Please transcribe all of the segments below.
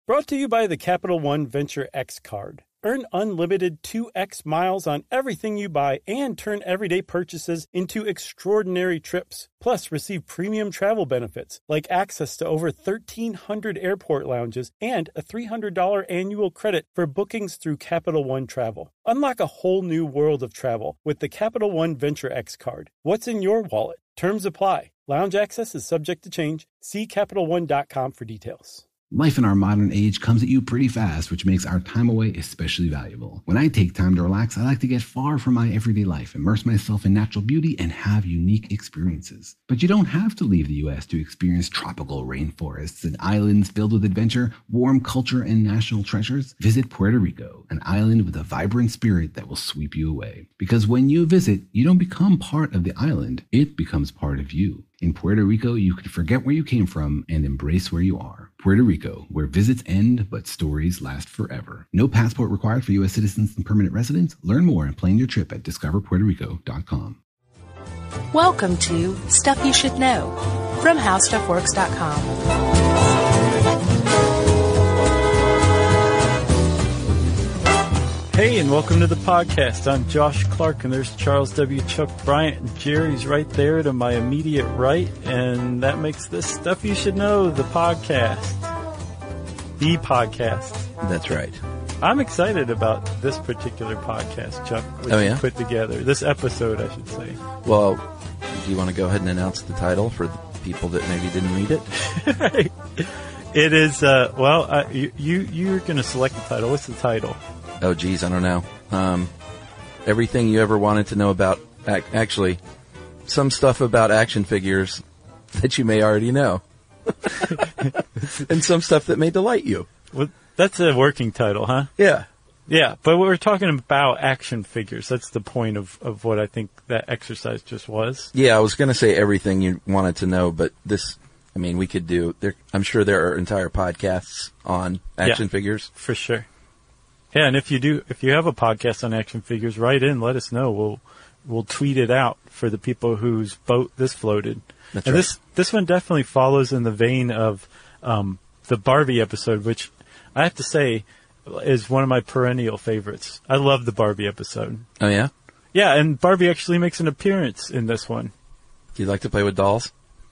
Brought to you by the Capital One Venture X card. Earn unlimited 2x miles on everything you buy and turn everyday purchases into extraordinary trips. Plus, receive premium travel benefits like access to over 1,300 airport lounges and a $300 annual credit for bookings through Capital One Travel. Unlock a whole new world of travel with the Capital One Venture X card. What's in your wallet? Terms apply. Lounge access is subject to change. See CapitalOne.com for details. Life in our modern age comes at you pretty fast, which makes our time away especially valuable. When I take time to relax, I like to get far from my everyday life, immerse myself in natural beauty, and have unique experiences. But you don't have to leave the U.S. to experience tropical rainforests and islands filled with adventure, warm culture, and national treasures. Visit Puerto Rico, an island with a vibrant spirit that will sweep you away. Because when you visit, you don't become part of the island, it becomes part of you. In Puerto Rico, you can forget where you came from and embrace where you are. Puerto Rico, where visits end, but stories last forever. No passport required for U.S. citizens and permanent residents. Learn more and plan your trip at discoverpuertorico.com. Welcome to Stuff You Should Know from HowStuffWorks.com. Hey, and welcome to the podcast. I'm Josh Clark, and there's Charles W. Chuck Bryant, and Jerry's right there to my immediate right, and that makes this Stuff You Should Know, the podcast. The podcast. That's right. I'm excited about this particular podcast, Chuck, which you put together. This episode, I should say. Well, do you want to go ahead and announce the title for the people that maybe didn't read it? It is, you're going to select the title. What's the title? Oh, geez, I don't know. Everything you ever wanted to know about, actually, some stuff about action figures that you may already know. And some stuff that may delight you. Well, that's a working title, huh? Yeah. Yeah, but we're talking about action figures. That's the point of what I think that exercise just was. Yeah, I was going to say everything you wanted to know, but this, I mean, we could do, I'm sure there are entire podcasts on action figures. For sure. Yeah, and if you have a podcast on action figures, write in, let us know. We'll tweet it out for the people whose boat this floated. That's and right. This one definitely follows in the vein of the Barbie episode, which I have to say is one of my perennial favorites. I love the Barbie episode. Oh, yeah? Yeah, and Barbie actually makes an appearance in this one. Do you like to play with dolls?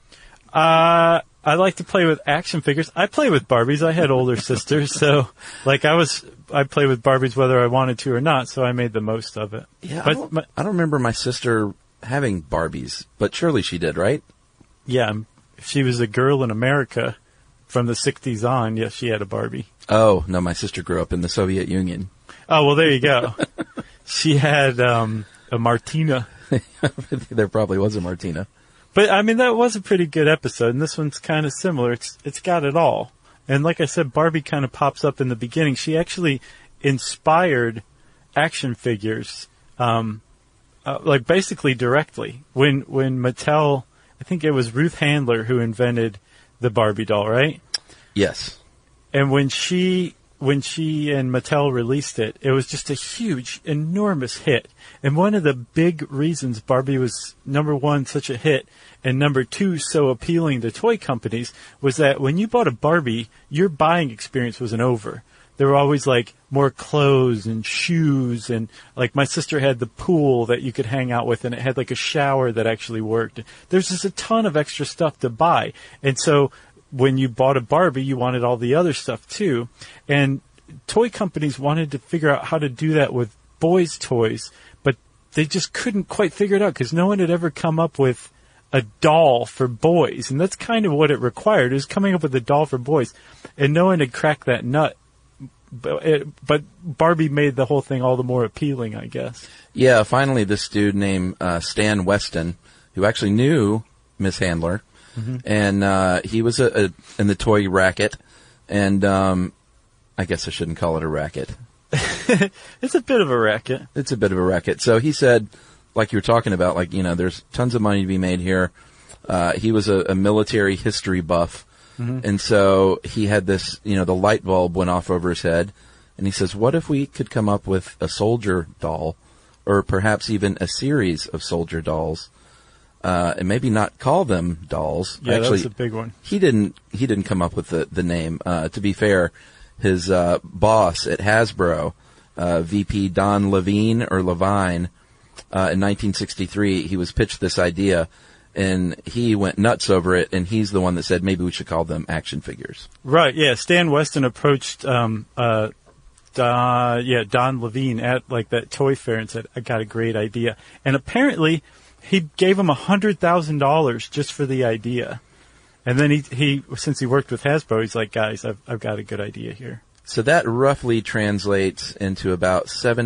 I like to play with action figures. I play with Barbies. I had older sisters, so like I play with Barbies whether I wanted to or not, so I made the most of it. Yeah, I don't remember my sister having Barbies, but surely she did, right? Yeah, if she was a girl in America from the 60s on, yes, she had a Barbie. Oh, no, my sister grew up in the Soviet Union. Oh, well, there you go. She had a Martina. There probably was a Martina. But, I mean, that was a pretty good episode, and this one's kind of similar. It's got it all. And like I said, Barbie kind of pops up in the beginning. She actually inspired action figures, like basically directly. When Mattel, I think it was Ruth Handler who invented the Barbie doll, right? Yes. And when she and Mattel released it, it was just a huge, enormous hit. And one of the big reasons Barbie was, number one, such a hit, and number two, so appealing to toy companies, was that when you bought a Barbie, your buying experience wasn't over. There were always, like, more clothes and shoes, and, like, my sister had the pool that you could hang out with, and it had, like, a shower that actually worked. There's just a ton of extra stuff to buy. And so when you bought a Barbie, you wanted all the other stuff too. And toy companies wanted to figure out how to do that with boys' toys, but they just couldn't quite figure it out because no one had ever come up with a doll for boys. And that's kind of what it required, is coming up with a doll for boys. And no one had cracked that nut. But Barbie made the whole thing all the more appealing, I guess. Yeah, finally this dude named Stan Weston, who actually knew Miss Handler, and he was in the toy racket, and I guess I shouldn't call it a racket. It's a bit of a racket. It's a bit of a racket. So he said, like you were talking about, like, you know, there's tons of money to be made here. He was a military history buff. And so he had this, you know, the light bulb went off over his head, and he says, what if we could come up with a soldier doll, or perhaps even a series of soldier dolls, and maybe not call them dolls. Yeah, Actually, that's a big one. He didn't come up with the name. To be fair, his boss at Hasbro, VP Don Levine, in 1963, he was pitched this idea, and he went nuts over it, and he's the one that said maybe we should call them action figures. Right, yeah. Stan Weston approached Don Levine at like that toy fair and said, I got a great idea. And apparently he gave him $100,000 just for the idea. And then he since he worked with Hasbro, he's like, guys, I've got a good idea here. So that roughly translates into about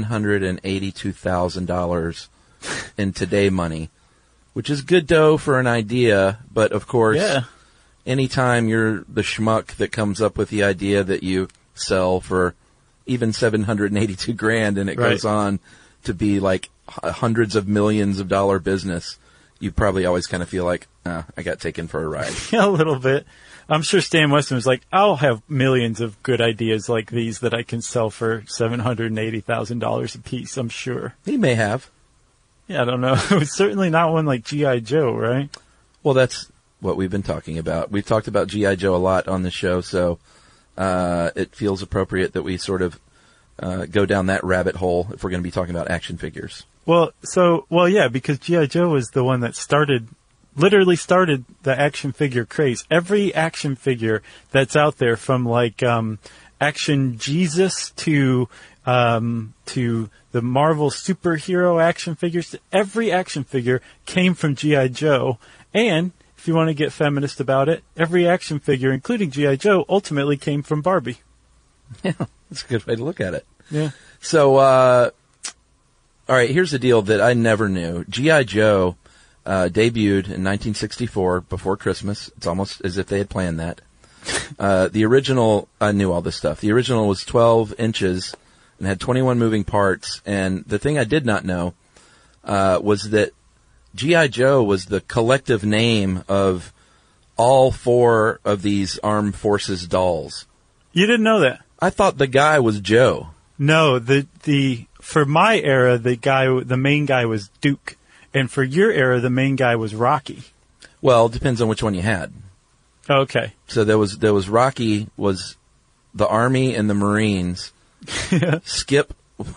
$782,000 in today money, which is good dough for an idea. But of course, anytime you're the schmuck that comes up with the idea that you sell for even $782,000 and it goes on to be like hundreds of millions of dollar business, you probably always kind of feel like, I got taken for a ride. Yeah, a little bit. I'm sure Stan Weston was like, I'll have millions of good ideas like these that I can sell for $780,000 a piece, I'm sure. He may have. Yeah, I don't know. It was certainly not one like G.I. Joe, right? Well, that's what we've been talking about. We've talked about G.I. Joe a lot on the show, so it feels appropriate that we sort of go down that rabbit hole if we're going to be talking about action figures. Well, yeah, because G.I. Joe was the one that literally started the action figure craze. Every action figure that's out there, from like Action Jesus to the Marvel superhero action figures, every action figure came from G.I. Joe. And if you want to get feminist about it, every action figure, including G.I. Joe, ultimately came from Barbie. Yeah, that's a good way to look at it. Yeah. So, all right, here's the deal that I never knew. G.I. Joe debuted in 1964, before Christmas. It's almost as if they had planned that. The original, I knew all this stuff. The original was 12 inches and had 21 moving parts. And the thing I did not know was that G.I. Joe was the collective name of all 4 of these armed forces dolls. You didn't know that? I thought the guy was Joe. No, for my era, the main guy was Duke. And for your era, the main guy was Rocky. Well, it depends on which one you had. Okay. So there was Rocky was the Army and the Marines. Skip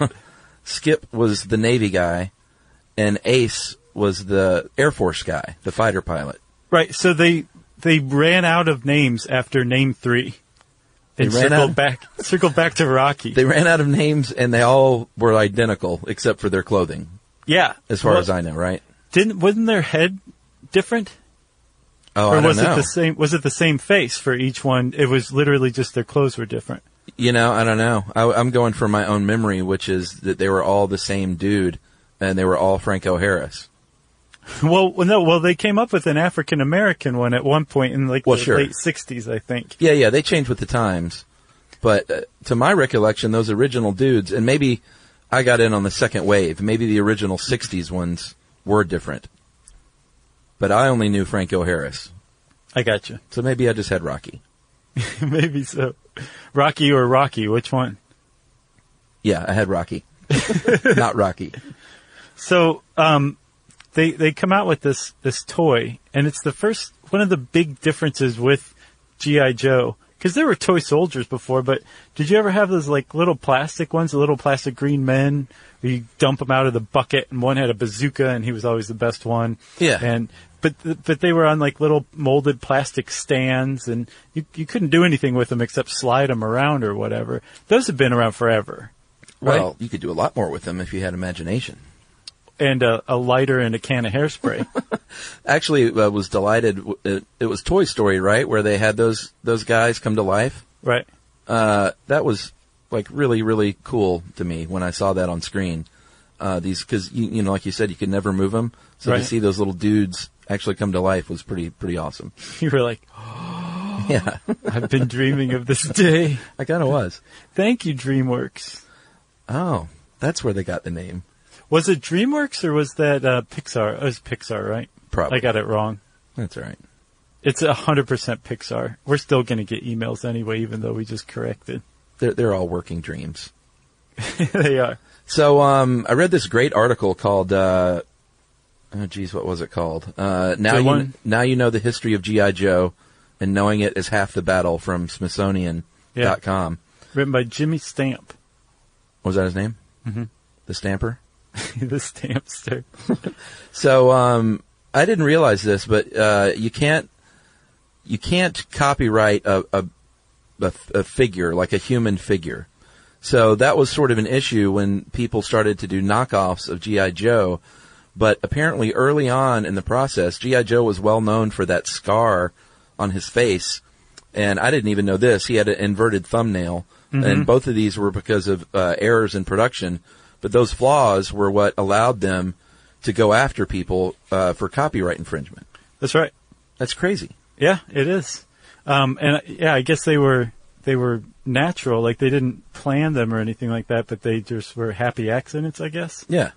was the Navy guy, and Ace was the Air Force guy, the fighter pilot. Right. So they ran out of names after name 3. And circled back to Rocky. They ran out of names, and they all were identical except for their clothing. Yeah, as far as I know, right? Wasn't their head different? Oh, or I don't know. It the same? Was it the same face for each one? It was literally just their clothes were different. You know, I don't know. I'm going for my own memory, which is that they were all the same dude, and they were all Franco Harris. Well, no. Well, they came up with an African American one at one point in late '60s, I think. Yeah, they changed with the times, but to my recollection, those original dudes, and maybe I got in on the second wave. Maybe the original '60s ones were different, but I only knew Franco Harris. I got you. So maybe I just had Rocky. Maybe so. Rocky or Rocky? Which one? Yeah, I had Rocky, not Rocky. So, they come out with this toy, and it's one of the big differences with G.I. Joe, because there were toy soldiers before, but did you ever have those like little plastic ones, the little plastic green men, where you dump them out of the bucket, and one had a bazooka, and he was always the best one. Yeah. But they were on like little molded plastic stands, and you couldn't do anything with them except slide them around or whatever. Those have been around forever. Right? Well, you could do a lot more with them if you had imagination. And a lighter and a can of hairspray. Actually, I was delighted. It was Toy Story, right, where they had those guys come to life. Right. That was like really, really cool to me when I saw that on screen. Because you know, like you said, you could never move them. So to see those little dudes actually come to life was pretty awesome. You were like, oh, yeah, I've been dreaming of this day. I kind of was. Thank you, DreamWorks. Oh, that's where they got the name. Was it DreamWorks or was that Pixar? It was Pixar, right? Probably. I got it wrong. That's all right. It's 100% Pixar. We're still going to get emails anyway, even though we just corrected. They're all working dreams. They are. So I read this great article called, what was it called? Now you know the history of G.I. Joe, and knowing it is half the battle, from Smithsonian.com. Written by Jimmy Stamp. Was that his name? Mm-hmm. The Stamper? The Stampster. So, I didn't realize this, but you can't copyright a figure, like a human figure. So that was sort of an issue when people started to do knockoffs of G.I. Joe. But apparently early on in the process, G.I. Joe was well known for that scar on his face. And I didn't even know this. He had an inverted thumbnail. Mm-hmm. And both of these were because of errors in production. But those flaws were what allowed them to go after people for copyright infringement. That's right. That's crazy. Yeah, it is. I guess they were natural. Like, they didn't plan them or anything like that, but they just were happy accidents, I guess. Yeah.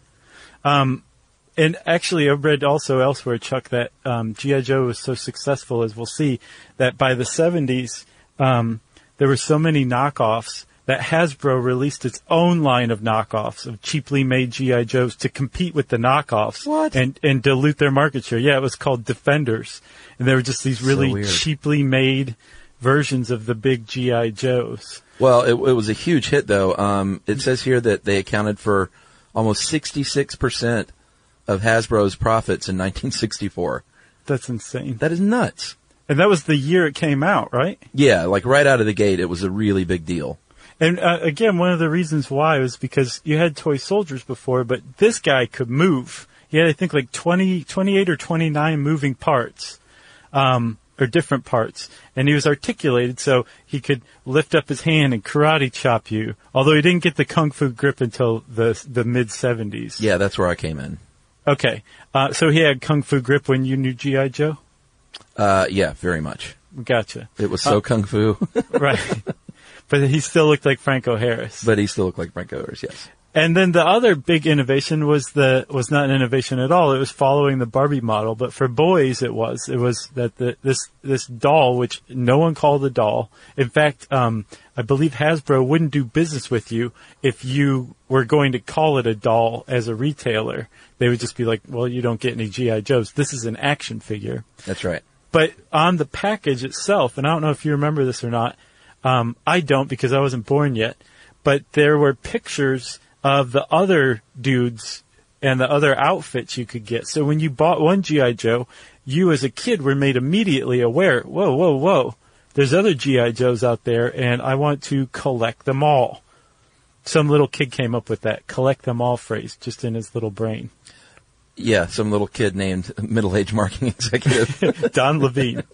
And actually, I've read also elsewhere, Chuck, that G.I. Joe was so successful, as we'll see, that by the 70s, there were so many knockoffs that Hasbro released its own line of knockoffs of cheaply made G.I. Joes to compete with the knockoffs. What? And dilute their market share. Yeah, it was called Defenders. And they were just these really cheaply made versions of the big G.I. Joes. Well, it was a huge hit, though. It says here that they accounted for almost 66% of Hasbro's profits in 1964. That's insane. That is nuts. And that was the year it came out, right? Yeah, like right out of the gate, it was a really big deal. And again, one of the reasons why was because you had toy soldiers before, but this guy could move. He had, I think, like 28 or 29 moving parts, or different parts. And he was articulated, so he could lift up his hand and karate chop you. Although he didn't get the kung fu grip until the mid-70s. Yeah, that's where I came in. Okay. So he had kung fu grip when you knew G.I. Joe? Yeah, very much. Gotcha. It was so kung fu. Right. But he still looked like Franco Harris. But he still looked like Franco Harris, yes. And then the other big innovation was not an innovation at all. It was following the Barbie model, but for boys it was that this doll, which no one called a doll. In fact, I believe Hasbro wouldn't do business with you if you were going to call it a doll as a retailer. They would just be like, well, you don't get any G.I. Joes. This is an action figure. That's right. But on the package itself, and I don't know if you remember this or not, I don't because I wasn't born yet, but there were pictures of the other dudes and the other outfits you could get. So when you bought one G.I. Joe, you as a kid were made immediately aware, whoa, there's other G.I. Joes out there, and I want to collect them all. Some little kid came up with that collect them all phrase just in his little brain. Yeah, some little kid named middle-aged marketing executive. Don Levine.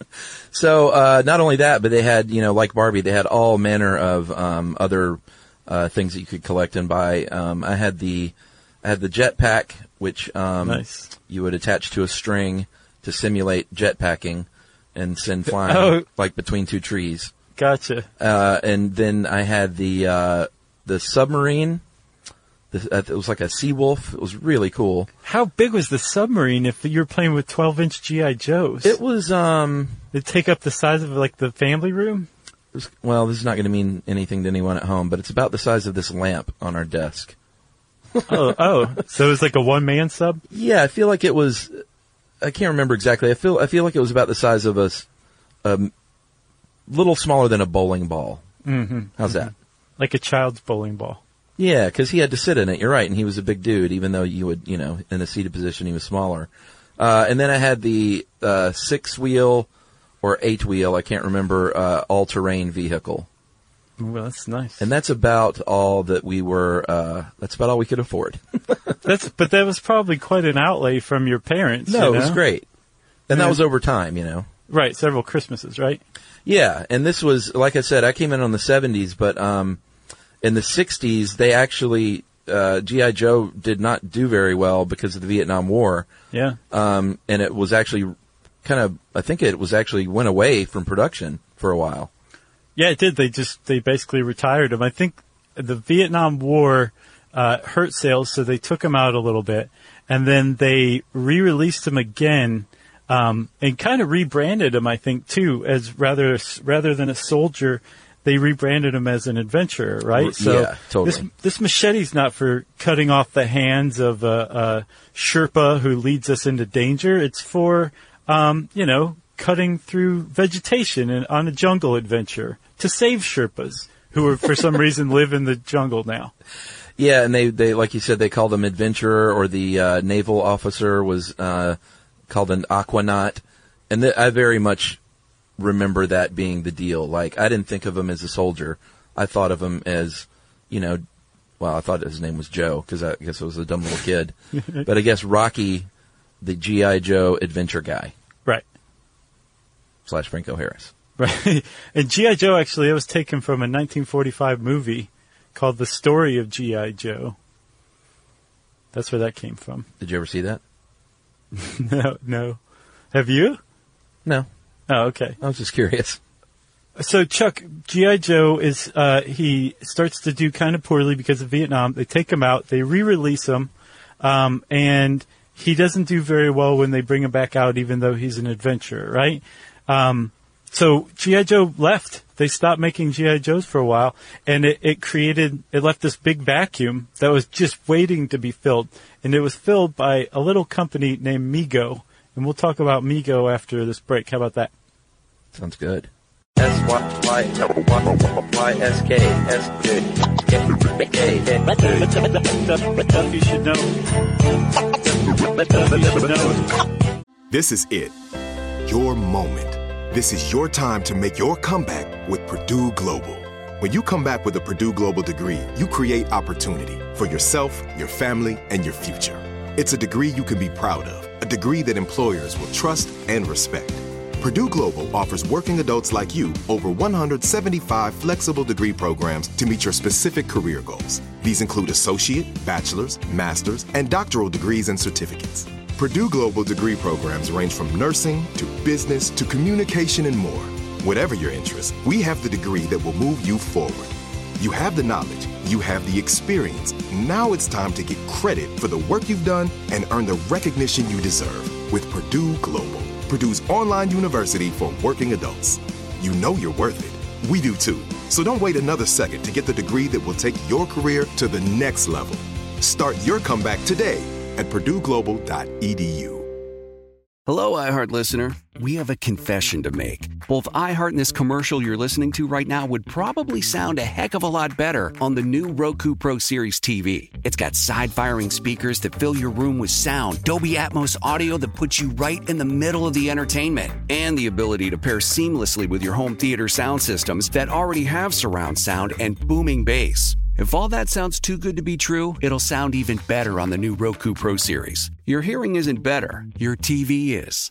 So, not only that, but they had, like Barbie, they had all manner of other things that you could collect and buy. I had the jetpack, which nice. You would attach to a string to simulate jetpacking and send flying like between two trees. Gotcha. And then I had the submarine. It was like a Seawolf. It was really cool. How big was the submarine if you were playing with 12-inch G.I. Joes? It was, It'd take up the size of, like, the family room? Well, this is not going to mean anything to anyone at home, but it's about the size of this lamp on our desk. Oh. So it was like a one-man sub? Yeah, I feel like it was, I can't remember exactly. I feel like it was about the size of a little smaller than a bowling ball. Mm-hmm. How's that? Like a child's bowling ball. Yeah, because he had to sit in it. You're right, and he was a big dude, even though you would, in a seated position, he was smaller. And then I had the 6-wheel or 8-wheel, I can't remember, all-terrain vehicle. Well, that's nice. And that's about all that that's about all we could afford. But that was probably quite an outlay from your parents. No, it was great. And that was over time, Right, several Christmases, right? Yeah, and this was, like I said, I came in on the 70s, but in the 60s, they actually, G.I. Joe did not do very well because of the Vietnam War. Yeah. And it was actually I think it was actually went away from production for a while. Yeah, it did. They basically retired him. I think the Vietnam War hurt sales, so they took him out a little bit. And then they re-released him again, and kind of rebranded him, I think, too, as rather than a soldier. They rebranded him as an adventurer, right? So yeah, totally. This machete's not for cutting off the hands of a Sherpa who leads us into danger. It's for, cutting through vegetation and on a jungle adventure to save Sherpas who for some reason live in the jungle now. Yeah, and they like you said, they called him adventurer, or the naval officer was called an aquanaut. And I very much remember that being the deal. Like, I didn't think of him as a soldier. I thought of him as, I thought his name was Joe, because I guess I was a dumb little kid. But I guess Rocky, the G.I. Joe adventure guy. Right. / Franco Harris. Right. And G.I. Joe, actually, it was taken from a 1945 movie called The Story of G.I. Joe. That's where that came from. Did you ever see that? No. Have you? No. Oh, okay. I was just curious. So, Chuck, G.I. Joe is, he starts to do kind of poorly because of Vietnam. They take him out, they re-release him, and he doesn't do very well when they bring him back out, even though he's an adventurer, right? So G.I. Joe left. They stopped making G.I. Joes for a while, and it left this big vacuum that was just waiting to be filled. And it was filled by a little company named Mego. And we'll talk about Mego after this break. How about that? Sounds good. Stuff you should know. This is it. Your moment. This is your time to make your comeback with Purdue Global. When you come back with a Purdue Global degree, you create opportunity for yourself, your family, and your future. It's a degree you can be proud of, a degree that employers will trust and respect. Purdue Global offers working adults like you over 175 flexible degree programs to meet your specific career goals. These include associate, bachelor's, master's, and doctoral degrees and certificates. Purdue Global degree programs range from nursing to business to communication and more. Whatever your interest, we have the degree that will move you forward. You have the knowledge, you have the experience. Now it's time to get credit for the work you've done and earn the recognition you deserve with Purdue Global, Purdue's online university for working adults. You know you're worth it. We do too. So don't wait another second to get the degree that will take your career to the next level. Start your comeback today at purdueglobal.edu. Hello, iHeart listener. We have a confession to make. Both iHeart and this commercial you're listening to right now would probably sound a heck of a lot better on the new Roku Pro Series TV. It's got side-firing speakers that fill your room with sound, Dolby Atmos audio that puts you right in the middle of the entertainment, and the ability to pair seamlessly with your home theater sound systems that already have surround sound and booming bass. If all that sounds too good to be true, it'll sound even better on the new Roku Pro Series. Your hearing isn't better, your TV is.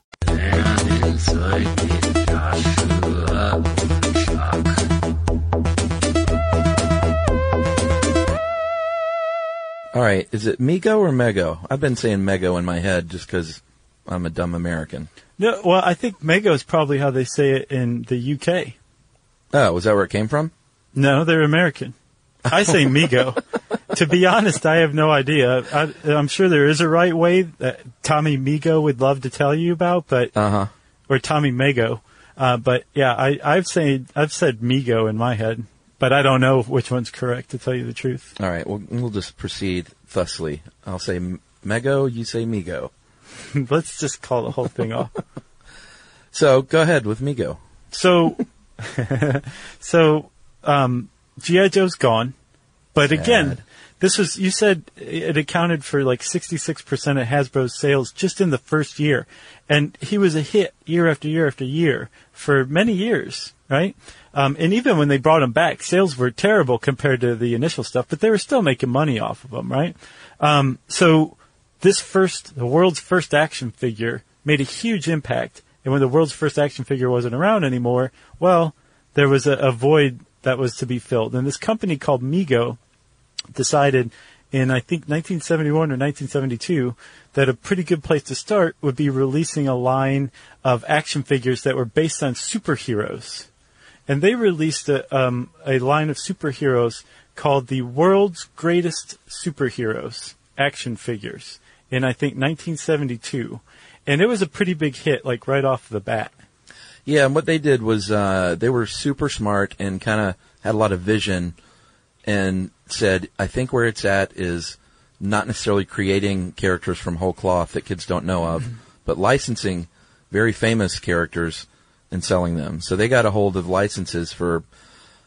All right, is it Mego or Mego? I've been saying Mego in my head just because I'm a dumb American. No, well, I think Mego is probably how they say it in the UK. Oh, was that where it came from? No, they're American. I say Mego. To be honest, I have no idea. I'm sure there is a right way that Tommy Mego would love to tell you about, but or Tommy Mego. But yeah, I've said Mego in my head, but I don't know which one's correct, to tell you the truth. All right, well, we'll just proceed thusly. I'll say Mego, you say Mego. Let's just call the whole thing off. So go ahead with Mego. So G.I. Joe's gone. But again, this was, you said it accounted for like 66% of Hasbro's sales just in the first year. And he was a hit year after year after year for many years, right? And even when they brought him back, sales were terrible compared to the initial stuff, but they were still making money off of them, right? So the world's first action figure made a huge impact. And when the world's first action figure wasn't around anymore, well, there was a void that was to be filled. And this company called Mego decided in, I think, 1971 or 1972 that a pretty good place to start would be releasing a line of action figures that were based on superheroes. And they released a line of superheroes called the World's Greatest Superheroes action figures in, I think, 1972. And it was a pretty big hit, like right off the bat. Yeah, and what they did was they were super smart and kind of had a lot of vision and said, I think where it's at is not necessarily creating characters from whole cloth that kids don't know of, but licensing very famous characters and selling them. So they got a hold of licenses for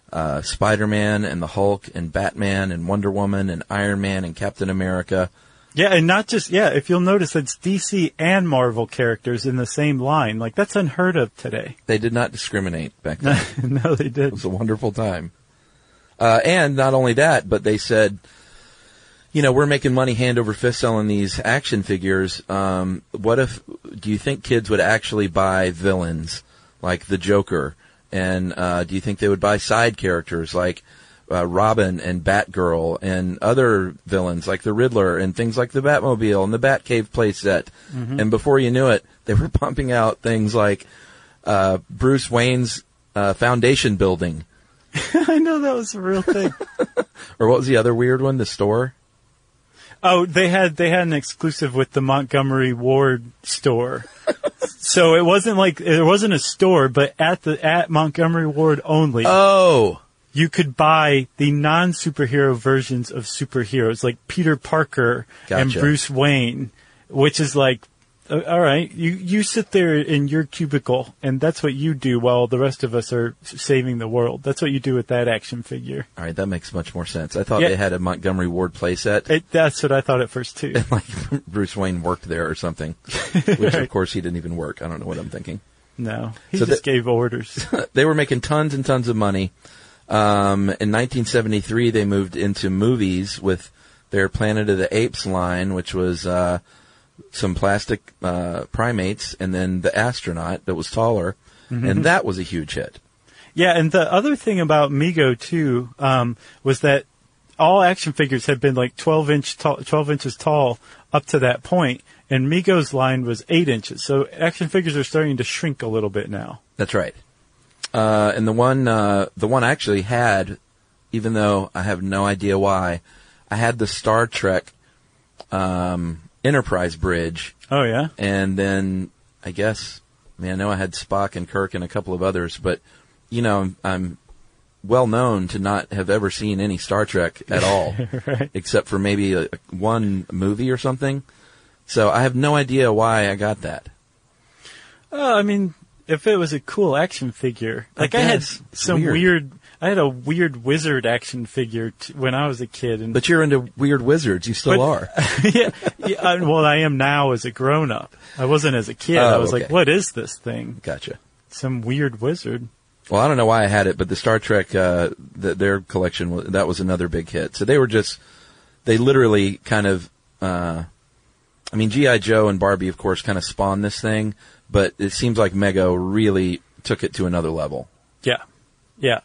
Spider-Man and the Hulk and Batman and Wonder Woman and Iron Man and Captain America. Yeah, and not just, if you'll notice, it's DC and Marvel characters in the same line. Like, that's unheard of today. They did not discriminate back then. No, they It didn't. was a wonderful time. And not only that, but they said, we're making money hand over fist selling these action figures. Do you think kids would actually buy villains like the Joker? And do you think they would buy side characters like Robin and Batgirl and other villains like the Riddler and things like the Batmobile and the Batcave playset? Mm-hmm. And before you knew it, they were pumping out things like Bruce Wayne's foundation building. I know that was a real thing. Or what was the other weird one? The store? Oh, they had an exclusive with the Montgomery Ward store. So it wasn't a store, but at Montgomery Ward only. Oh. You could buy the non-superhero versions of superheroes, like Peter Parker and Bruce Wayne, which is like, all right, you sit there in your cubicle, and that's what you do while the rest of us are saving the world. That's what you do with that action figure. All right, that makes much more sense. I thought they had a Montgomery Ward playset. That's what I thought at first, too. And like Bruce Wayne worked there or something, which, right. Of course, he didn't even work. I don't know what I'm thinking. No, he just gave orders. They were making tons and tons of money. In 1973, they moved into movies with their Planet of the Apes line, which was some plastic primates, and then the astronaut that was taller, and that was a huge hit. Yeah, and the other thing about Mego, too, was that all action figures had been like 12 inches tall up to that point, and Mego's line was 8 inches. So action figures are starting to shrink a little bit now. That's right. And the one I actually had, even though I have no idea why, I had the Star Trek Enterprise bridge. Oh, yeah? And then, I know I had Spock and Kirk and a couple of others, but, I'm well known to not have ever seen any Star Trek at all, right. Except for maybe one movie or something. So I have no idea why I got that. I mean, if it was a cool action figure, like I had some weird. I had a weird wizard action figure when I was a kid. But you're into weird wizards. You still are. Yeah, well, I am now as a grown-up. I wasn't as a kid. I was like, what is this thing? Gotcha. Some weird wizard. Well, I don't know why I had it, but the Star Trek, their collection, that was another big hit. So they literally kind of, G.I. Joe and Barbie, of course, kind of spawned this thing, but it seems like Mego really took it to another level. Yeah. Yeah.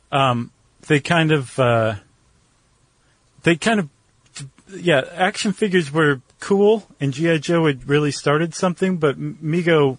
Action figures were cool, and G.I. Joe had really started something, but Mego,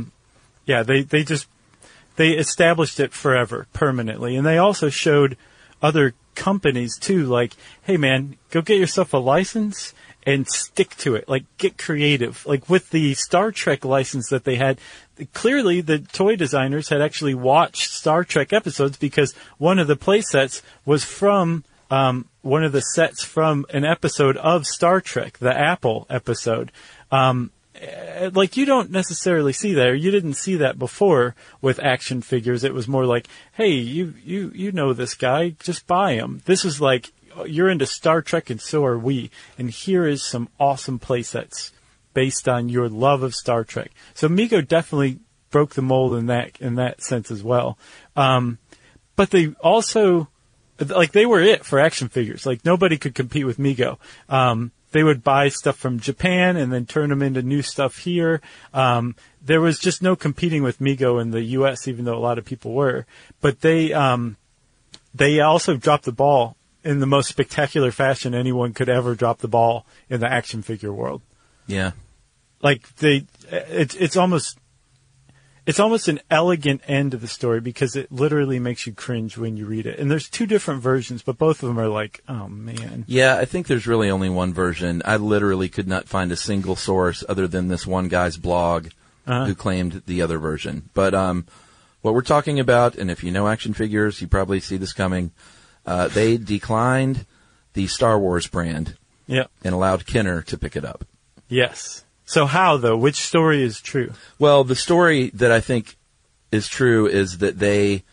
they established it forever, permanently. And they also showed other companies, too, like, hey, man, go get yourself a license and stick to it. Like, get creative. Like, with the Star Trek license that they had, clearly the toy designers had actually watched Star Trek episodes because one of the play sets was from one of the sets from an episode of Star Trek, the Apple episode. Like, you don't necessarily see that, or you didn't see that before with action figures. It was more like, hey, you know this guy, just buy him. This is like, you're into Star Trek and so are we, and here is some awesome play sets based on your love of Star Trek. So Mego definitely broke the mold in that sense as well. But they also, like, they were it for action figures. Like, nobody could compete with Mego. They would buy stuff from Japan and then turn them into new stuff here. There was just no competing with Mego in the U.S., even though a lot of people were. But they also dropped the ball in the most spectacular fashion anyone could ever drop the ball in the action figure world. Yeah. Like, it's almost an elegant end to the story because it literally makes you cringe when you read it. And there's two different versions, but both of them are like, oh, man. Yeah, I think there's really only one version. I literally could not find a single source other than this one guy's blog who claimed the other version. But what we're talking about, and if you know action figures, you probably see this coming, they declined the Star Wars brand and allowed Kenner to pick it up. Yes. So how, though? Which story is true? Well, the story that I think is true is that they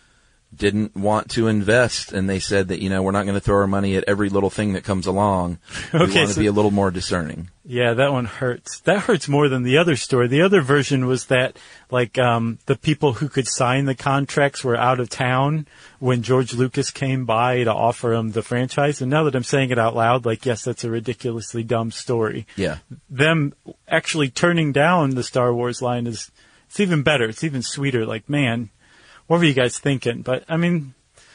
didn't want to invest, and they said that, we're not going to throw our money at every little thing that comes along. We want to be a little more discerning. Yeah, that one hurts. That hurts more than the other story. The other version was that, the people who could sign the contracts were out of town when George Lucas came by to offer them the franchise. And now that I'm saying it out loud, yes, that's a ridiculously dumb story. Yeah. Them actually turning down the Star Wars line it's even better. It's even sweeter. Man, what were you guys thinking? But, I mean,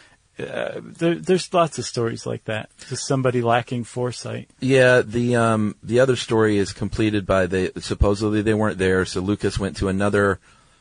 there's lots of stories like that. Just somebody lacking foresight. Yeah, the other story is completed by supposedly they weren't there, so Lucas went to another,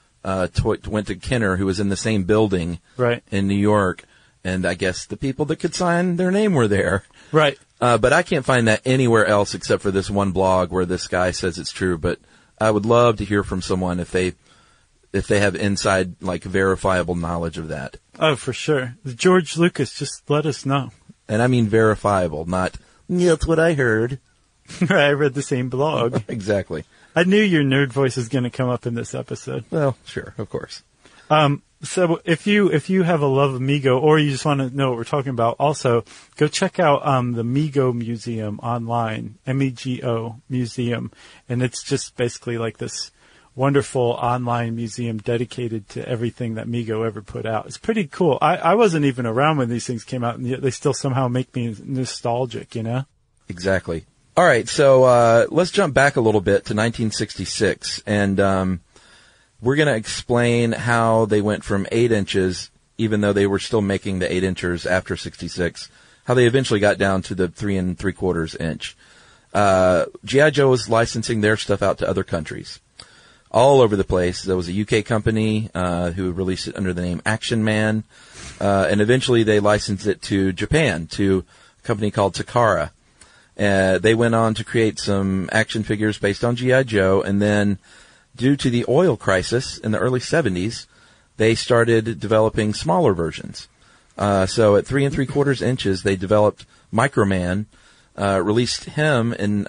went to Kenner, who was in the same building. Right. In New York, and I guess the people that could sign their name were there. Right. But I can't find that anywhere else except for this one blog where this guy says it's true, but I would love to hear from someone if they have inside, verifiable knowledge of that. Oh, for sure. George Lucas, just let us know. And I mean verifiable, not, that's what I heard. I read the same blog. Exactly. I knew your nerd voice was going to come up in this episode. Well, sure, of course. So if you have a love of Mego, or you just want to know what we're talking about, also go check out the Mego Museum online, MEGO Museum, and it's just basically this wonderful online museum dedicated to everything that Mego ever put out. It's pretty cool. I wasn't even around when these things came out, and yet they still somehow make me nostalgic, Exactly. All right, so let's jump back a little bit to 1966, and we're going to explain how they went from 8 inches, even though they were still making the 8 inchers after 66, how they eventually got down to the 3 3/4 inch. G.I. Joe was licensing their stuff out to other countries. All over the place. There was a UK company who released it under the name Action Man, and eventually they licensed it to Japan, to a company called Takara. They went on to create some action figures based on G.I. Joe, and then due to the oil crisis in the early 70s, they started developing smaller versions. So at 3 3/4 inches, they developed Microman, released him in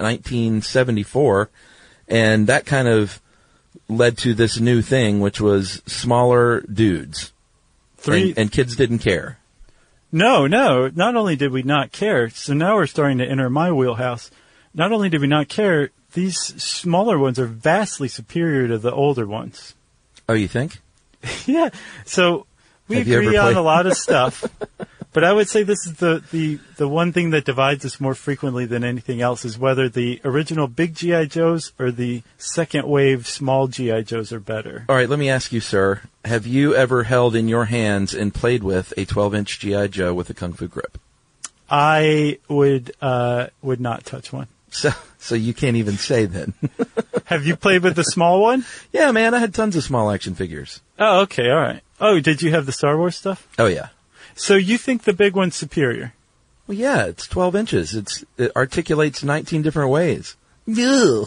1974, and that kind of led to this new thing, which was smaller dudes. And kids didn't care. No. Not only did we not care, so now we're starting to enter my wheelhouse. Not only did we not care, these smaller ones are vastly superior to the older ones. Oh, you think? Yeah. So we agree on a lot of stuff. But I would say this is the one thing that divides us more frequently than anything else is whether the original big G.I. Joes or the second wave small G.I. Joes are better. All right, let me ask you, sir. Have you ever held in your hands and played with a 12-inch G.I. Joe with a Kung Fu grip? I would not touch one. So you can't even say then. Have you played with the small one? Yeah, man, I had tons of small action figures. Oh, okay, all right. Oh, did you have the Star Wars stuff? Oh, yeah. So you think the big one's superior? Well, yeah, it's 12 inches. It articulates 19 different ways. Yeah.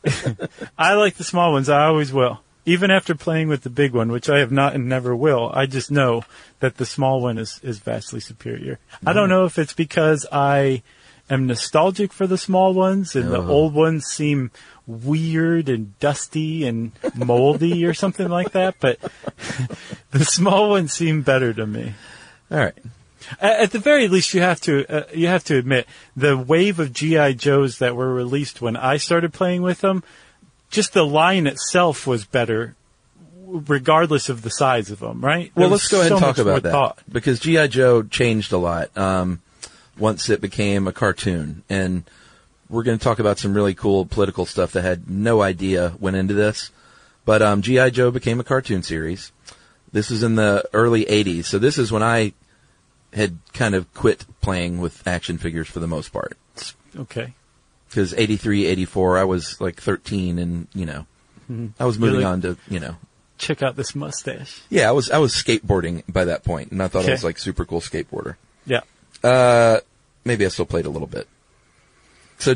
I like the small ones. I always will. Even after playing with the big one, which I have not and never will, I just know that the small one is vastly superior. I don't know if it's because I am nostalgic for the small ones and the old ones seem weird and dusty and moldy or something like that, but the small ones seem better to me. All right. At the very least, you have to admit the wave of G.I. Joes that were released when I started playing with them, just the line itself was better, regardless of the size of them, right? Well, let's go ahead and talk about that because G.I. Joe changed a lot once it became a cartoon, and we're going to talk about some really cool political stuff that had no idea went into this. But G.I. Joe became a cartoon series. This was in the early 80s, so this is when I had kind of quit playing with action figures for the most part. Okay. Because 83, 84, I was like 13 and, I was moving on to, check out this mustache. Yeah, I was skateboarding by that point, and I thought I was like super cool skateboarder. Yeah. Maybe I still played a little bit. So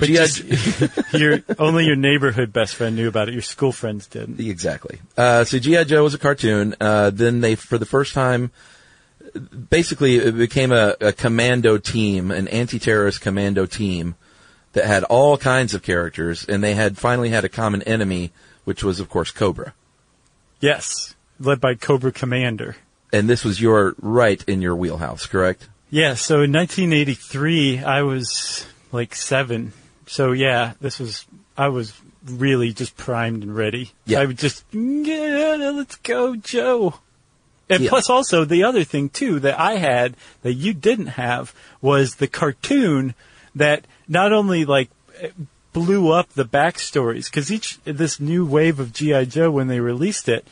only your neighborhood best friend knew about it. Your school friends didn't. Exactly. So G.I. Joe was a cartoon. Then they, for the first time, basically it became a commando team, an anti-terrorist commando team that had all kinds of characters, and they had finally had a common enemy, which was, of course, Cobra. Yes, led by Cobra Commander. And this was right in your wheelhouse, correct? Yeah, so in 1983, I was like 7. So yeah, I was really just primed and ready. Yeah. I would just, let's go, Joe. And Yeah. plus also the other thing too that I had that you didn't have was the cartoon that not only like blew up the backstories, because this new wave of G.I. Joe, when they released it,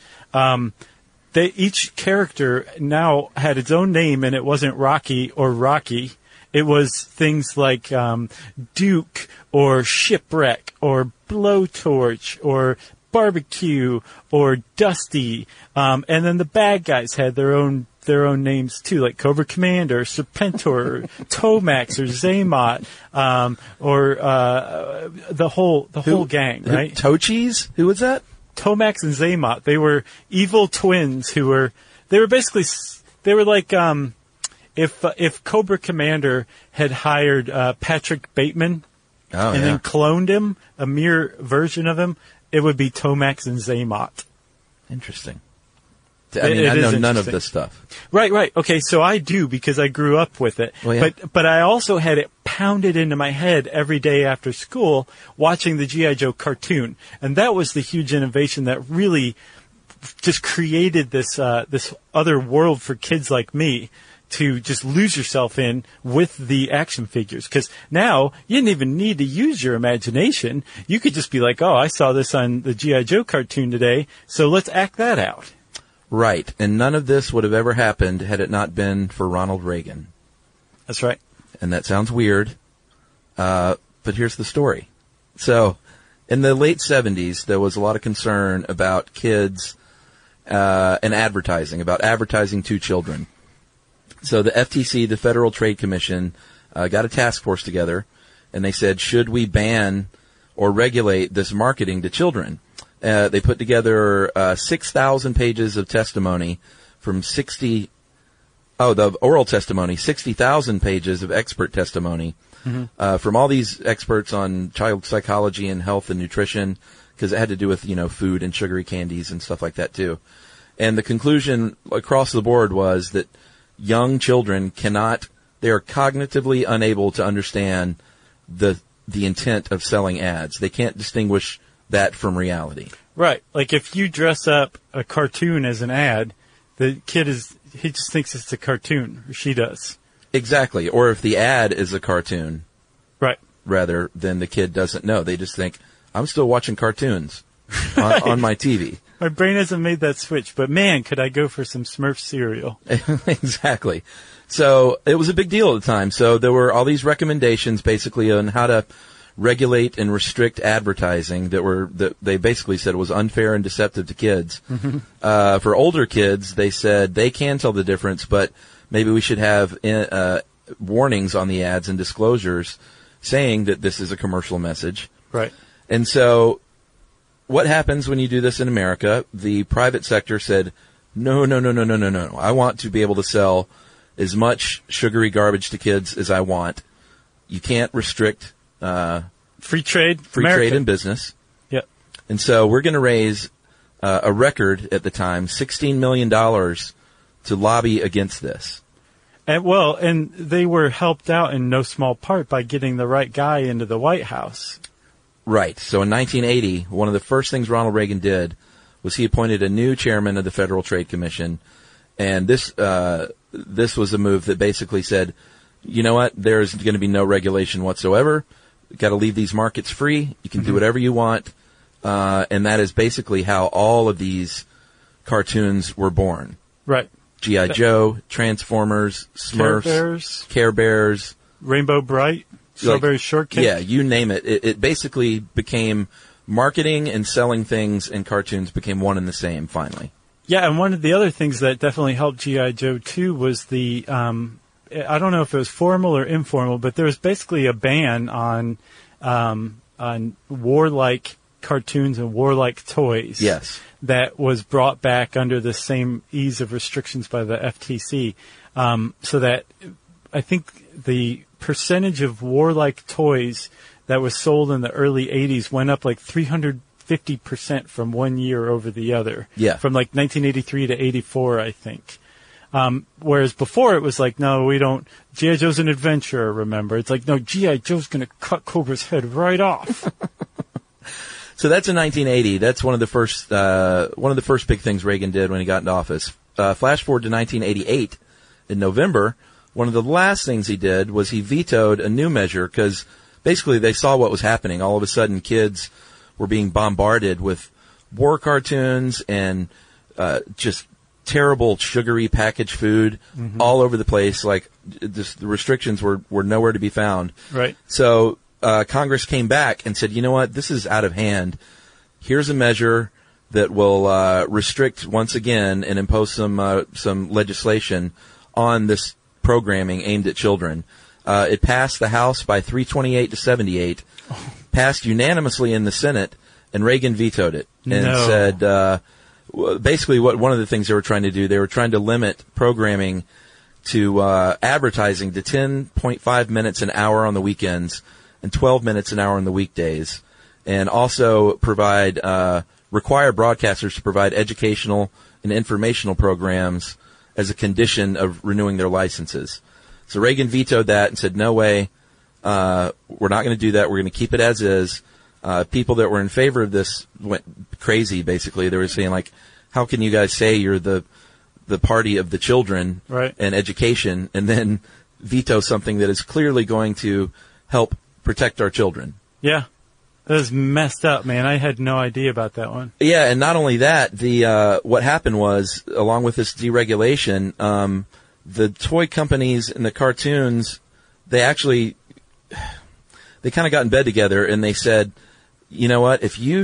each character now had its own name, and it wasn't Rocky or Rocky. It was things like Duke or Shipwreck or Blowtorch or Barbecue or Dusty, and then the bad guys had their own names too, like Cobra Commander, Serpentor, Tomax, or Zaymot, or the whole gang, right? Tochies? Who was that? Tomax and Zaymot. They were evil twins who were like if Cobra Commander had hired Patrick Bateman then cloned him, a mere version of him, it would be Tomax and Zaymot. Interesting. I mean, I know none of this stuff. Right. Okay, so I do because I grew up with it. Well, yeah. But I also had it pounded into my head every day after school watching the G.I. Joe cartoon. And that was the huge innovation that really just created this other world for kids like me to just lose yourself in with the action figures. Because now you didn't even need to use your imagination. You could just be like, oh, I saw this on the G.I. Joe cartoon today, so let's act that out. Right, and none of this would have ever happened had it not been for Ronald Reagan. That's right. And that sounds weird, but here's the story. So, in the late 70s, there was a lot of concern about kids and advertising, about advertising to children. So the FTC, the Federal Trade Commission, got a task force together, and they said, should we ban or regulate this marketing to children? They put together 6,000 pages of testimony from the oral testimony, 60,000 pages of expert testimony from all these experts on child psychology and health and nutrition, because it had to do with, food and sugary candies and stuff like that too. And the conclusion across the board was that young children they are cognitively unable to understand the intent of selling ads. They can't distinguish that from reality. Right. Like if you dress up a cartoon as an ad, the kid he just thinks it's a cartoon, or she does. Exactly. Or if the ad is a cartoon. Right. Rather than the kid doesn't know. They just think, I'm still watching cartoons on my TV. My brain hasn't made that switch, but man, could I go for some Smurf cereal. Exactly. So it was a big deal at the time. So there were all these recommendations basically on how to regulate and restrict advertising that they basically said it was unfair and deceptive to kids. For older kids, they said they can tell the difference, but maybe we should have warnings on the ads and disclosures saying that this is a commercial message. Right. And so what happens when you do this in America? The private sector said, no. I want to be able to sell as much sugary garbage to kids as I want. You can't restrict free trade in business. Yep. And so we're going to raise a record at the time, $16 million to lobby against this. And they were helped out in no small part by getting the right guy into the White House. Right. So in 1980, one of the first things Ronald Reagan did was he appointed a new chairman of the Federal Trade Commission. And this was a move that basically said, you know what, there's going to be no regulation whatsoever. Got to leave these markets free. You can do whatever you want. And that is basically how all of these cartoons were born. Right. G.I. Joe, Transformers, Smurfs, Care Bears, Rainbow Bright, Strawberry Shortcake. Yeah, you name it. It basically became marketing and selling things, and cartoons became one and the same finally. Yeah, and one of the other things that definitely helped G.I. Joe too was the I don't know if it was formal or informal, but there was basically a ban on warlike cartoons and warlike toys. Yes. That was brought back under the same ease of restrictions by the FTC. So that I think the percentage of warlike toys that was sold in the early 80s went up like 350% from one year over the other. Yeah. From like 1983 to 84, I think. Whereas before it was like, no, we don't. G.I. Joe's an adventurer. Remember, it's like, no, G.I. Joe's going to cut Cobra's head right off. So that's in 1980. That's one of the first big things Reagan did when he got into office. Flash forward to 1988. In November, one of the last things he did was he vetoed a new measure because basically they saw what was happening. All of a sudden, kids were being bombarded with war cartoons and just terrible sugary packaged food all over the place. Like the restrictions were nowhere to be found. Right. So Congress came back and said, you know what, this is out of hand. Here's a measure that will restrict once again and impose some legislation on this programming aimed at children. It passed the House by 328 to 78, passed unanimously in the Senate, and Reagan vetoed it and said, basically one of the things they were trying to do, they were trying to limit programming to advertising to 10.5 minutes an hour on the weekends and 12 minutes an hour on the weekdays, and also require broadcasters to provide educational and informational programs as a condition of renewing their licenses. So Reagan vetoed that and said, no way, we're not going to do that. We're going to keep it as is. People that were in favor of this went crazy, basically. They were saying, like, how can you guys say you're the party of the children and education and then veto something that is clearly going to help protect our children? Yeah. That was messed up, man. I had no idea about that one. Yeah, and not only that, what happened was, along with this deregulation, the toy companies and the cartoons, they kind of got in bed together and they said, you know what, if you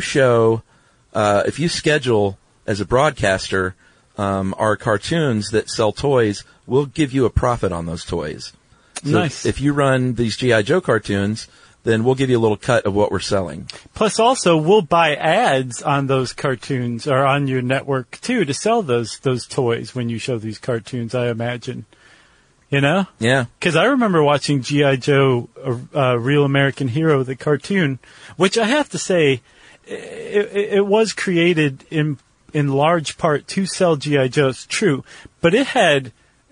schedule as a broadcaster our cartoons that sell toys, we'll give you a profit on those toys. So nice. If you run these G.I. Joe cartoons, then we'll give you a little cut of what we're selling. Plus, also, we'll buy ads on those cartoons or on your network, too, to sell those toys when you show these cartoons, I imagine. You know? Yeah. Because I remember watching G.I. Joe, Real American Hero, the cartoon, which I have to say, it was created in large part to sell G.I. Joe. It's true. But it had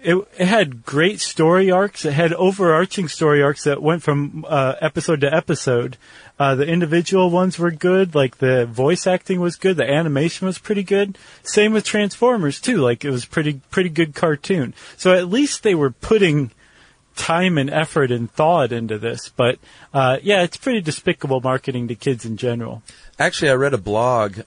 great story arcs. It had overarching story arcs that went from episode to episode. The individual ones were good. Like, the voice acting was good. The animation was pretty good. Same with Transformers, too. Like, it was pretty good cartoon. So at least they were putting time and effort and thought into this. But, yeah, it's pretty despicable marketing to kids in general. Actually, I read a blog.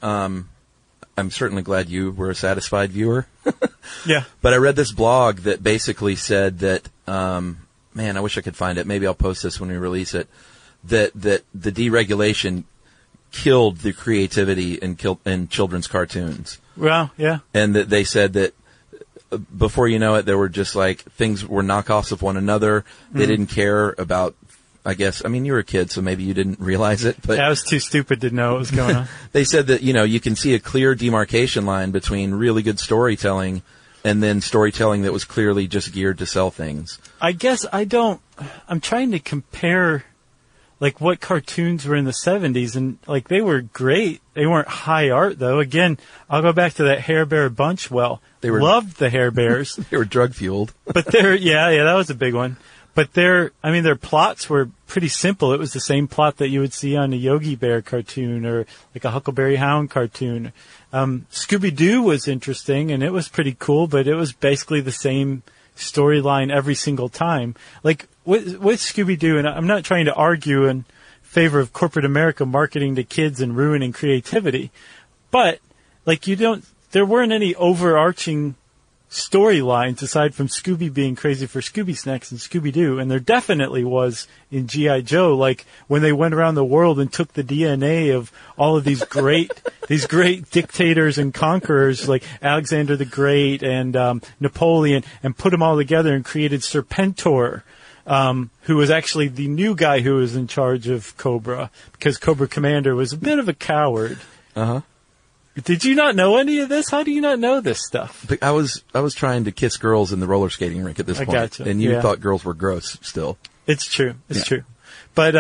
I'm certainly glad you were a satisfied viewer. Yeah. But I read this blog that basically said that, man, I wish I could find it. Maybe I'll post this when we release it. That the deregulation killed the creativity in children's cartoons. Well, yeah. And that they said that before you know it, there were just like things were knockoffs of one another. They didn't care about, I guess, I mean, you were a kid, so maybe you didn't realize it. But yeah, I was too stupid to know what was going on. They said that, you can see a clear demarcation line between really good storytelling and then storytelling that was clearly just geared to sell things. I guess I'm trying to compare, like, what cartoons were in the 70s, and, like, they were great. They weren't high art, though. Again, I'll go back to that Hair Bear Bunch. Well, loved the Hair Bears. They were drug-fueled. But yeah, that was a big one. But their plots were pretty simple. It was the same plot that you would see on a Yogi Bear cartoon or like a Huckleberry Hound cartoon. Scooby-Doo was interesting, and it was pretty cool, but it was basically the same storyline every single time. Like, with Scooby-Doo, and I'm not trying to argue in favor of corporate America marketing to kids and ruining creativity, but, like, there weren't any overarching storylines aside from Scooby being crazy for Scooby Snacks and Scooby-Doo, and there definitely was in G.I. Joe, like when they went around the world and took the DNA of all of these great dictators and conquerors like Alexander the Great and Napoleon, and put them all together and created Serpentor, who was actually the new guy who was in charge of Cobra, because Cobra Commander was a bit of a coward. Uh-huh. Did you not know any of this? How do you not know this stuff? I was trying to kiss girls in the roller skating rink at this point. Gotcha. And you thought girls were gross still. It's true. It's true. But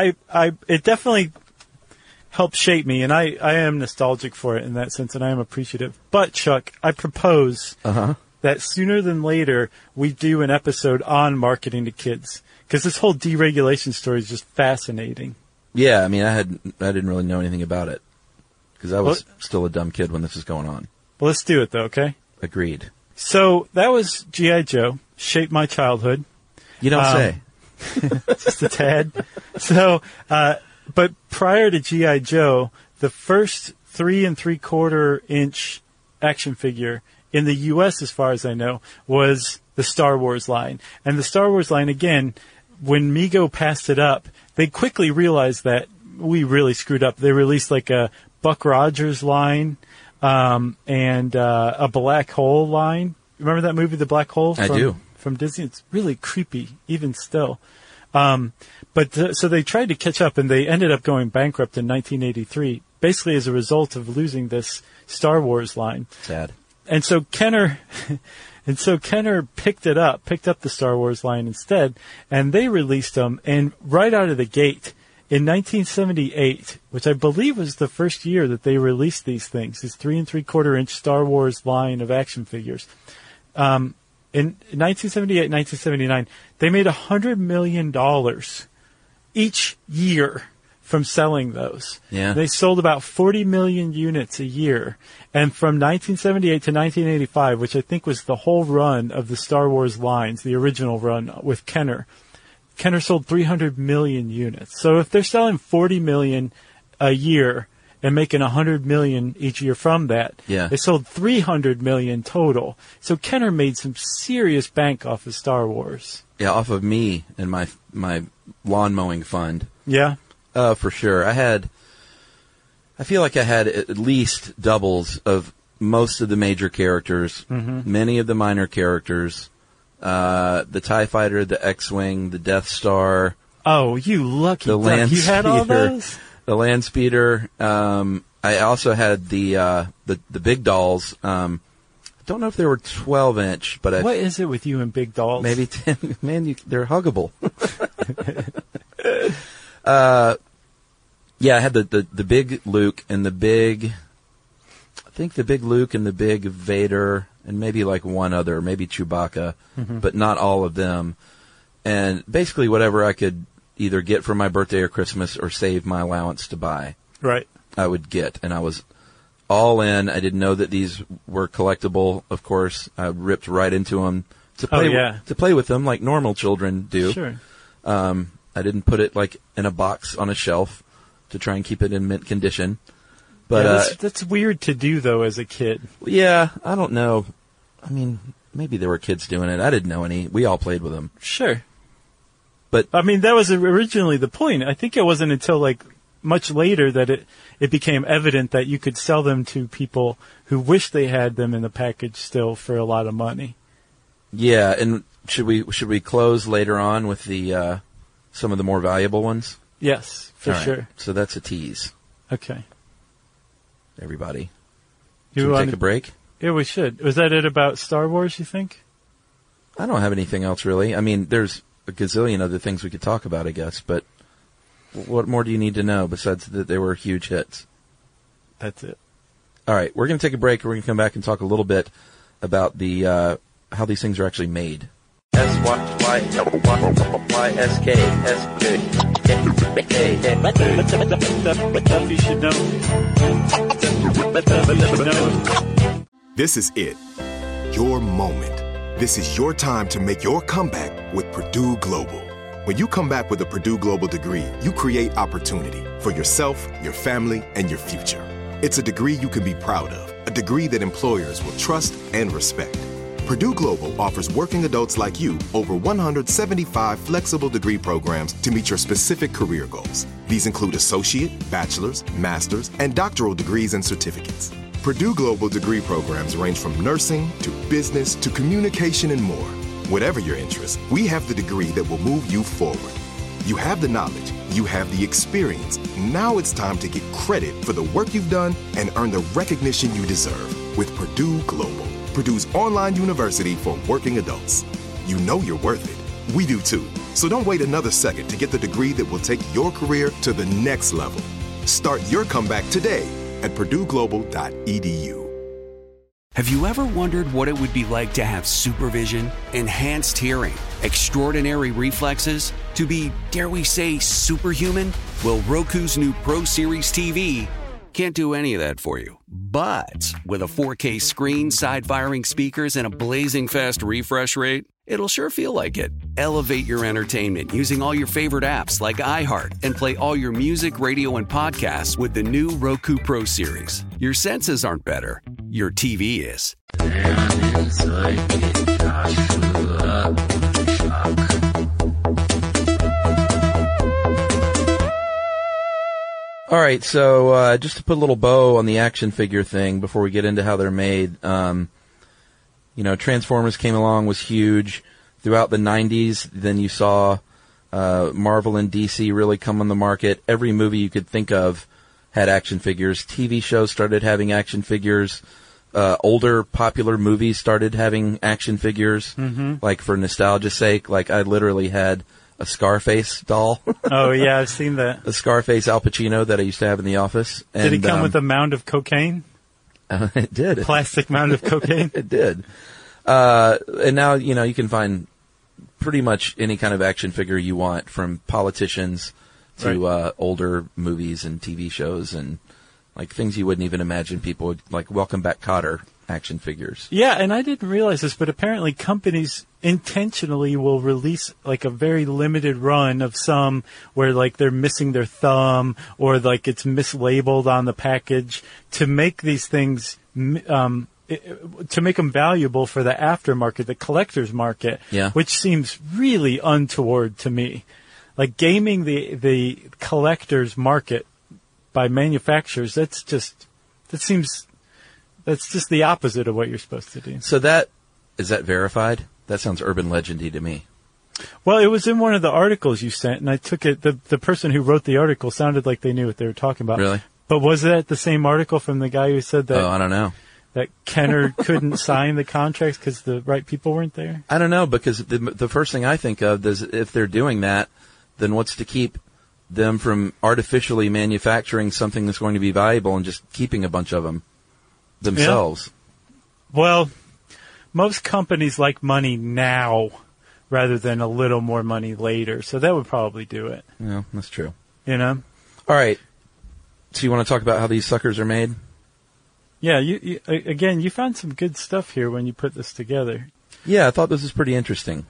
it definitely helped shape me, and I am nostalgic for it in that sense, and I am appreciative. But, Chuck, I propose that sooner than later we do an episode on marketing to kids, because this whole deregulation story is just fascinating. Yeah, I mean, I didn't really know anything about it because I was still a dumb kid when this was going on. Well, let's do it, though, okay? Agreed. So that was G.I. Joe, shaped my childhood. You don't say. Just a tad. So, but prior to G.I. Joe, the first 3 3/4 inch action figure in the U.S., as far as I know, was the Star Wars line. And the Star Wars line, again, when Mego passed it up, they quickly realized that we really screwed up. They released like a Buck Rogers line and a Black Hole line. Remember that movie, The Black Hole? I do. From Disney. It's really creepy, even still. So they tried to catch up, and they ended up going bankrupt in 1983, basically as a result of losing this Star Wars line. Sad. And so Kenner picked up the Star Wars line instead, and they released them. And right out of the gate, in 1978, which I believe was the first year that they released these things, this 3 3/4 inch Star Wars line of action figures. In 1978, 1979, they made $100 million each year from selling those. Yeah. They sold about 40 million units a year. And from 1978 to 1985, which I think was the whole run of the Star Wars lines, the original run with Kenner sold 300 million units. So if they're selling 40 million a year and making 100 million each year from that, yeah, they sold 300 million total. So Kenner made some serious bank off of Star Wars. Yeah, off of me and my lawn mowing fund. Yeah? For sure. I feel like I had at least doubles of most of the major characters, many of the minor characters, the TIE Fighter, the X-Wing, the Death Star. Oh, you lucky the duck. Land You had all Speeder, those? The Land Speeder. I also had the big dolls. I don't know if they were 12-inch, but what is it with you and big dolls? Maybe 10. Man, they're huggable. Yeah, I had the big Luke and the big Luke and the big Vader and maybe like one other, maybe Chewbacca, but not all of them. And basically whatever I could either get for my birthday or Christmas or save my allowance to buy, right, I would get. And I was all in. I didn't know that these were collectible, of course. I ripped right into them to play with them like normal children do. Sure. I didn't put it like in a box on a shelf to try and keep it in mint condition. But that's weird to do though as a kid. Yeah, I don't know. I mean, maybe there were kids doing it. I didn't know any. We all played with them. Sure. But I mean, that was originally the point. I think it wasn't until like much later that it became evident that you could sell them to people who wish they had them in the package still for a lot of money. Yeah, and should we close later on with the some of the more valuable ones? Yes, for sure. So that's a tease. Okay. Everybody. Should we take a break? Yeah, we should. Was that it about Star Wars, you think? I don't have anything else really. I mean, there's a gazillion other things we could talk about, I guess, but what more do you need to know besides that they were huge hits? That's it. All right, we're going to take a break. We're going to come back and talk a little bit about the how these things are actually made. Stuff you should know. This is it. Your moment. This is your time to make your comeback with Purdue Global. When you come back with a Purdue Global degree, you create opportunity for yourself, your family, and your future. It's a degree you can be proud of, a degree that employers will trust and respect. Purdue Global offers working adults like you over 175 flexible degree programs to meet your specific career goals. These include associate, bachelor's, master's, and doctoral degrees and certificates. Purdue Global degree programs range from nursing to business to communication and more. Whatever your interest, we have the degree that will move you forward. You have the knowledge, you have the experience. Now it's time to get credit for the work you've done and earn the recognition you deserve with Purdue Global, Purdue's online university for working adults. You know you're worth it. We do too. So don't wait another second to get the degree that will take your career to the next level. Start your comeback today at purdueglobal.edu. Have you ever wondered what it would be like to have supervision, enhanced hearing, extraordinary reflexes, to be, dare we say, superhuman? Well, Roku's new Pro Series TV can't do any of that for you. But with a 4K screen, side-firing speakers, and a blazing fast refresh rate, it'll sure feel like it. Elevate your entertainment using all your favorite apps like iHeart and play all your music, radio, and podcasts with the new Roku Pro Series. Your senses aren't better. Your TV is. All right, so just to put a little bow on the action figure thing before we get into how they're made, Transformers came along, was huge throughout the 90s. Then you saw Marvel and DC really come on the market. Every movie you could think of had action figures. TV shows started having action figures. Older popular movies started having action figures. Mm-hmm. Like for nostalgia's sake, like I literally had a Scarface doll. Oh yeah, I've seen that. A Scarface Al Pacino that I used to have in the office. And, did it come with a mound of cocaine? It did. Plastic mound of cocaine? It did. And now, you can find pretty much any kind of action figure you want, from politicians to older movies and TV shows and like things you wouldn't even imagine people would, like Welcome Back Kotter action figures. Yeah, and I didn't realize this, but apparently companies intentionally will release like a very limited run of some where like they're missing their thumb or like it's mislabeled on the package to make these things to make them valuable for the aftermarket, the collector's market, which seems really untoward to me. Like gaming the collector's market by manufacturers, that's just the opposite of what you're supposed to do. So is that verified? That sounds urban legendy to me. Well, it was in one of the articles you sent, and I took it. The person who wrote the article sounded like they knew what they were talking about. Really? But was that the same article from the guy who said that? Oh, I don't know. That Kenner couldn't sign the contracts because the right people weren't there? I don't know, because the first thing I think of is if they're doing that, then what's to keep them from artificially manufacturing something that's going to be valuable and just keeping a bunch of them themselves? Yeah. Well, most companies like money now rather than a little more money later, so that would probably do it. Yeah, that's true. All right. So you want to talk about how these suckers are made? Yeah, you found some good stuff here when you put this together. Yeah, I thought this was pretty interesting.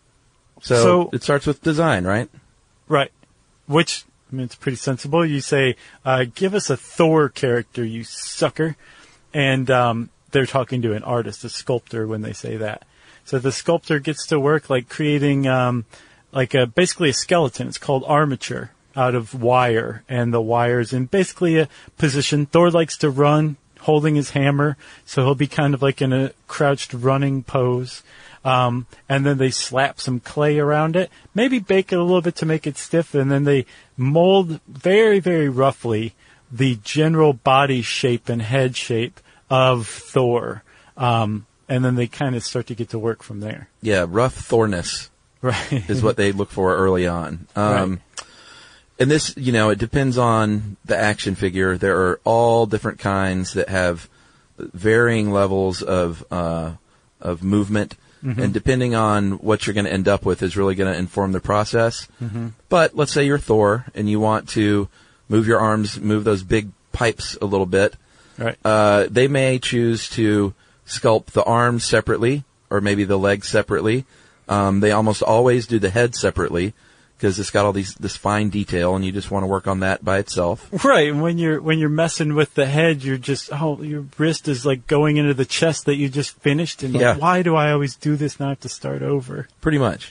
So it starts with design, right? Right. Which, it's pretty sensible. You say, give us a Thor character, you sucker. And they're talking to an artist, a sculptor, when they say that. So the sculptor gets to work like creating basically a skeleton. It's called armature out of wire. And the wire's in basically a position. Thor likes to run, holding his hammer, so he'll be kind of like in a crouched running pose. And then they slap some clay around it, maybe bake it a little bit to make it stiff, and then they mold very, very roughly the general body shape and head shape of Thor. And then they kind of start to get to work from there. Yeah, rough Thorness is what they look for early on. Right. And this, it depends on the action figure. There are all different kinds that have varying levels of movement. Mm-hmm. And depending on what you're going to end up with is really going to inform the process. Mm-hmm. But let's say you're Thor and you want to move your arms, move those big pipes a little bit. Right. They may choose to sculpt the arms separately or maybe the legs separately. They almost always do the head separately, because it's got all this fine detail, and you just want to work on that by itself. Right, and when you're messing with the head, you're just your wrist is like going into the chest that you just finished, and why do I always do this? Now I have to start over. Pretty much.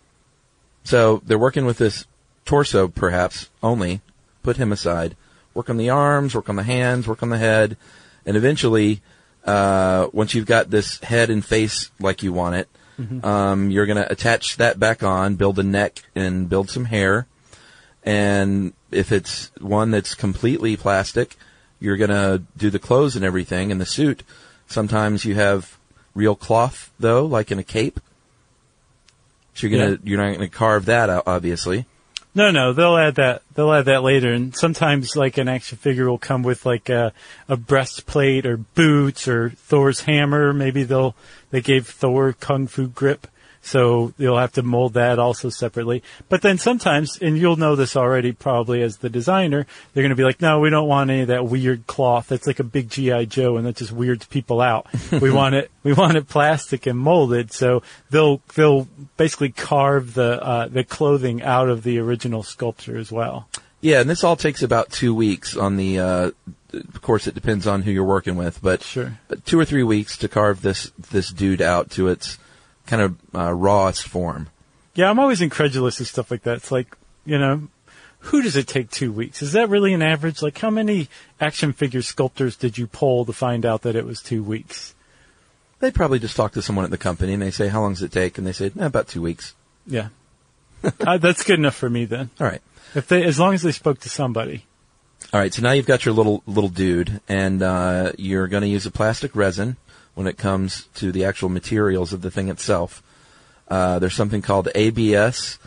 So they're working with this torso, perhaps only. Put him aside. Work on the arms, work on the hands, work on the head, and eventually, once you've got this head and face like you want it, mm-hmm. You're going to attach that back on, build a neck, and build some hair. And if it's one that's completely plastic, you're going to do the clothes and everything and the suit. Sometimes you have real cloth, though, like in a cape. So you're not going to carve that out, obviously. No, they'll add that later. And sometimes, like, an action figure will come with, like, a breastplate or boots or Thor's hammer. Maybe they gave Thor Kung Fu grip. So you'll have to mold that also separately. But then sometimes, and you'll know this already probably as the designer, they're going to be like, no, we don't want any of that weird cloth. That's like a big G.I. Joe, and that just weirds people out. We want it plastic and molded. So they'll basically carve the clothing out of the original sculpture as well. Yeah, and this all takes about 2 weeks on the, of course it depends on who you're working with, but, sure. But 2 or 3 weeks to carve this dude out to its kind of rawest form. Yeah, I'm always incredulous of stuff like that. It's like, who does it take 2 weeks? Is that really an average? Like, how many action figure sculptors did you poll to find out that it was 2 weeks? They probably just talk to someone at the company and they say, how long does it take? And they say, about 2 weeks. Yeah. That's good enough for me then. All right. As long as they spoke to somebody. All right, so now you've got your little dude, and you're going to use a plastic resin when it comes to the actual materials of the thing itself. There's something called ABS,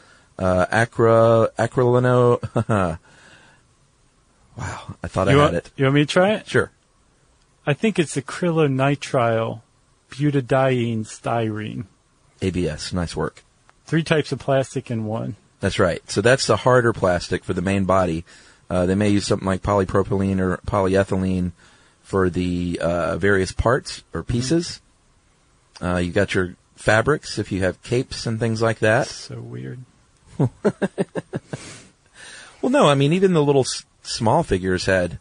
acrylino. Wow, I thought I had it. You want me to try it? Sure. I think it's acrylonitrile butadiene styrene. ABS, nice work. 3 types of plastic in one. That's right. So that's the harder plastic for the main body. They may use something like polypropylene or polyethylene for the various parts or pieces. You got your fabrics if you have capes and things like that. So weird. Well, no, I mean, even the little small figures had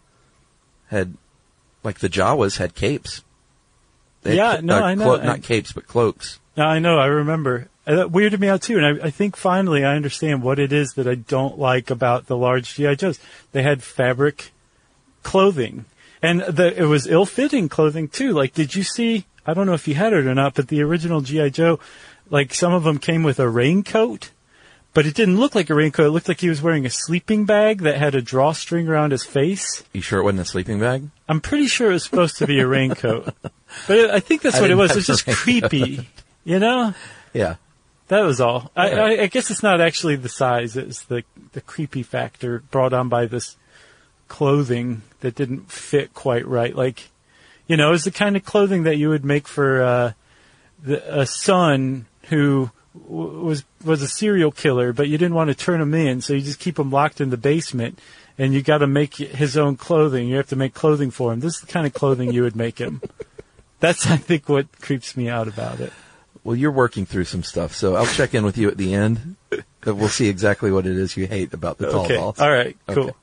like the Jawas had capes. They had I know. Not capes, but cloaks. No, I know. I remember. That weirded me out too, and I think finally I understand what it is that I don't like about the large G.I. Joes. They had fabric clothing, and it was ill-fitting clothing too. Like, did you see? I don't know if you had it or not, but the original G.I. Joe, like, some of them came with a raincoat, but it didn't look like a raincoat. It looked like he was wearing a sleeping bag that had a drawstring around his face. You sure it wasn't a sleeping bag? I'm pretty sure it was supposed to be a raincoat, but I think that's what it was. It was just creepy, Yeah. That was all. I guess it's not actually the size. It's the creepy factor brought on by this clothing that didn't fit quite right. Like, it's the kind of clothing that you would make for a son who was a serial killer, but you didn't want to turn him in, so you just keep him locked in the basement, and you got to make his own clothing. You have to make clothing for him. This is the kind of clothing you would make him. That's, I think, what creeps me out about it. Well, you're working through some stuff, so I'll check in with you at the end. We'll see exactly what it is you hate about the tall balls. All right, cool. Okay.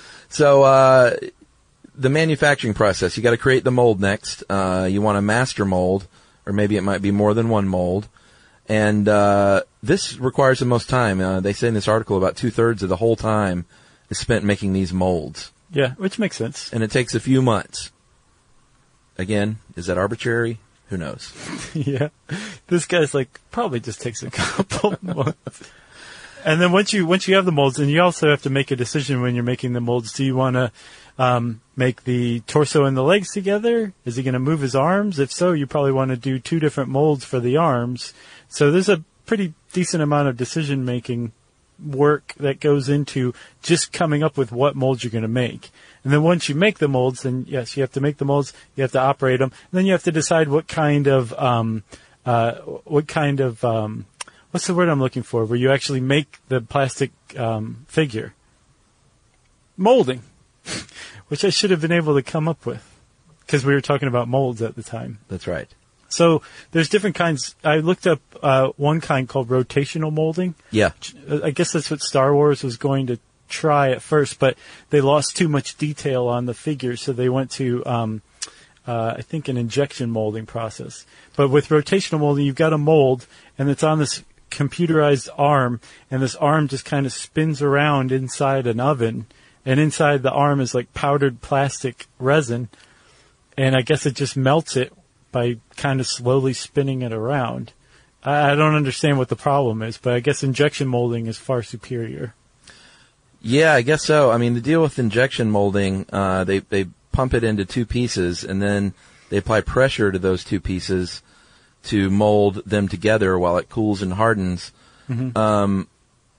So, the manufacturing process, you got to create the mold next. You want a master mold, or maybe it might be more than one mold. And this requires the most time. They say in this article about 2/3 of the whole time is spent making these molds. Yeah, which makes sense. And it takes a few months. Again, is that arbitrary? Who knows? Yeah. This guy's like, probably just takes a couple months. And then once you have the molds, and you also have to make a decision when you're making the molds. Do you want to make the torso and the legs together? Is he going to move his arms? If so, you probably want to do 2 different molds for the arms. So there's a pretty decent amount of decision-making work that goes into just coming up with what molds you're going to make. And then once you make the molds, then yes, you have to make the molds, you have to operate them, and then you have to decide what kind of what's the word I'm looking for, where you actually make the plastic figure. Molding, which I should have been able to come up with, because we were talking about molds at the time. That's right. So there's different kinds. I looked up one kind called rotational molding. Yeah. I guess that's what Star Wars was going to try at first, but they lost too much detail on the figure, so they went to, I think, an injection molding process. But with rotational molding, you've got a mold, and it's on this computerized arm, and this arm just kind of spins around inside an oven, and inside the arm is like powdered plastic resin, and I guess it just melts it by kind of slowly spinning it around. I don't understand what the problem is, but I guess injection molding is far superior. Yeah, I guess so. I mean, the deal with injection molding, they pump it into 2 pieces, and then they apply pressure to those 2 pieces to mold them together while it cools and hardens. Mm-hmm.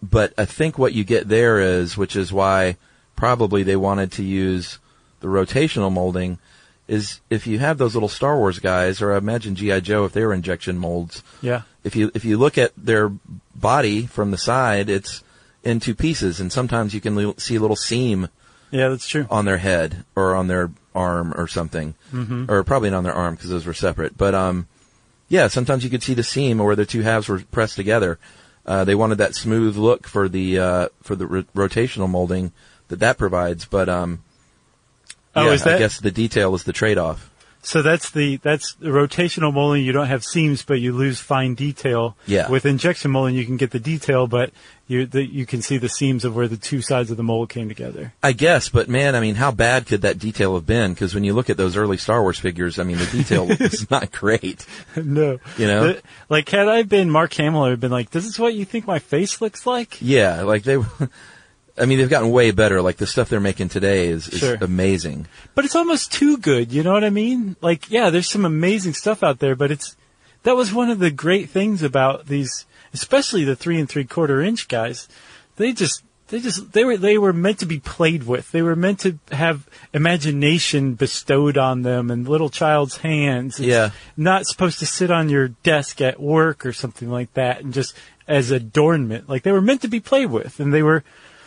But I think what you get there is, which is why probably they wanted to use the rotational molding, is if you have those little Star Wars guys, or I imagine G.I. Joe if they were injection molds. Yeah. If you look at their body from the side, it's in two pieces, and sometimes you can see a little seam. Yeah, that's true. On their head or on their arm or something, or probably not on their arm because those were separate. But yeah, sometimes you could see the seam where the two halves were pressed together. They wanted that smooth look for the rotational molding that provides, but I guess the detail is the trade-off. So that's the rotational molding. You don't have seams, but you lose fine detail. Yeah. With injection molding, you can get the detail, but you can see the seams of where the two sides of the mold came together. I guess, but man, I mean, how bad could that detail have been? Because when you look at those early Star Wars figures, I mean, the detail was not great. No. You know? Like, had I been Mark Hamill, I would have been like, this is what you think my face looks like? Yeah, like I mean, they've gotten way better. Like, the stuff they're making today is Sure. amazing. But it's almost too good, you know what I mean? Like, yeah, there's some amazing stuff out there, but that was one of the great things about these, especially the 3 3/4 inch guys. They were meant to be played with. They were meant to have imagination bestowed on them and little child's hands. It's Yeah. not supposed to sit on your desk at work or something like that and just as adornment. Like, they were meant to be played with, and they were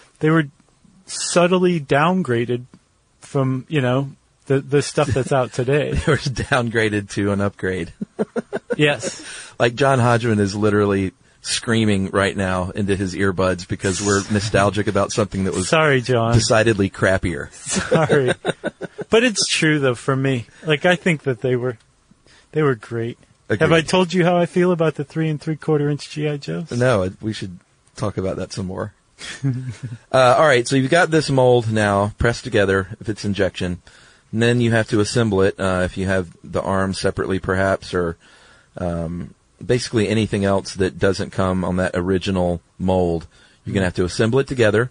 subtly downgraded from, the stuff that's out today. They were downgraded to an upgrade. Yes. Like, John Hodgman is literally screaming right now into his earbuds because we're nostalgic about something that was Sorry, John. decidedly crappier. Sorry. But it's true, though, for me. Like, I think that they were great. Agreed. Have I told you how I feel about the 3 3/4 inch G.I. Joes? No, we should talk about that some more. All right, so you've got this mold now pressed together if it's injection, and then you have to assemble it if you have the arms separately, perhaps, or basically anything else that doesn't come on that original mold. You're going to have to assemble it together,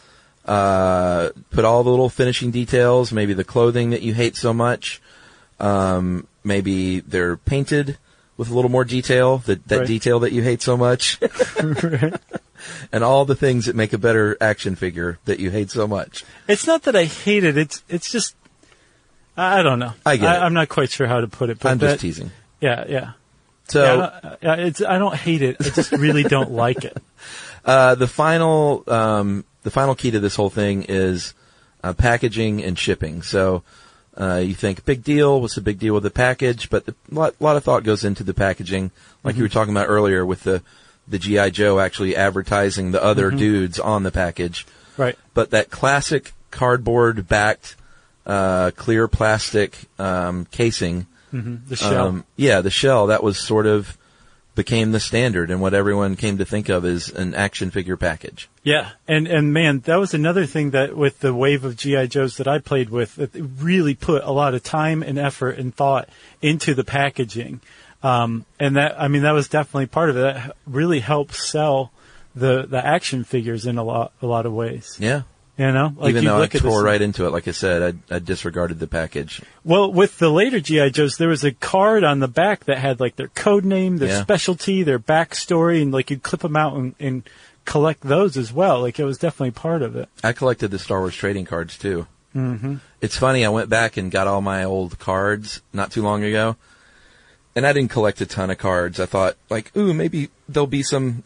put all the little finishing details, maybe the clothing that you hate so much, maybe they're painted with a little more detail, that Right. detail that you hate so much. Right. And all the things that make a better action figure that you hate so much. It's not that I hate it. It's just, I don't know. I get it. I'm not quite sure how to put it. But I'm just teasing. Yeah, yeah. So I don't hate it. I just really don't like it. the final key to this whole thing is packaging and shipping. So you think, big deal, what's the big deal with the package? But a lot of thought goes into the packaging, like you were talking about earlier with the G.I. Joe actually advertising the other dudes on the package. Right. But that classic cardboard-backed, clear plastic casing, The shell. the shell, that was sort of became the standard and what everyone came to think of as an action figure package. Yeah, and man, that was another thing that with the wave of G.I. Joes that I played with, that really put a lot of time and effort and thought into the packaging. And that was definitely part of it. That really helped sell the action figures in a lot of ways. Yeah. You know, like even you though I look at tore this, right into it, like I said, I disregarded the package. Well, with the later G.I. Joes, there was a card on the back that had like their code name, their specialty, their backstory, and like you'd clip them out and collect those as well. Like it was definitely part of it. I collected the Star Wars trading cards too. Mm-hmm. It's funny, I went back and got all my old cards not too long ago, and I didn't collect a ton of cards. I thought, like, ooh, maybe there'll be some,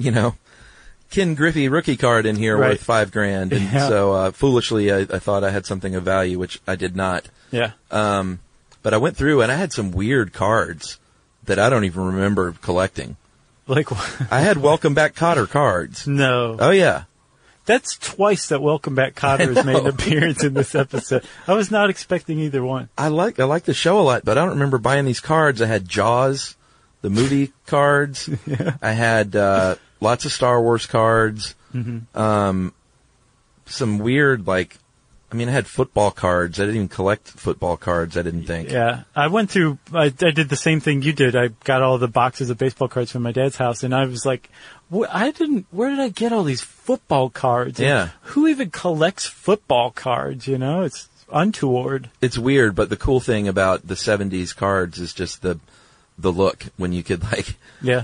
Ken Griffey rookie card in here worth $5,000, and so foolishly I thought I had something of value, which I did not. Yeah. But I went through and I had some weird cards that I don't even remember collecting. Like I had Welcome Back Kotter cards. No. Oh yeah. That's twice that Welcome Back Kotter has made an appearance in this episode. I was not expecting either one. I like the show a lot, but I don't remember buying these cards. I had Jaws, the movie cards. Yeah. I had lots of Star Wars cards. Mm-hmm. Some weird, I had football cards. I didn't even collect football cards, I didn't think. Yeah. I went through, I did the same thing you did. I got all the boxes of baseball cards from my dad's house, and I was like, where did I get all these football cards? Yeah. And who even collects football cards, It's untoward. It's weird, but the cool thing about the 70s cards is just the look when you could Yeah.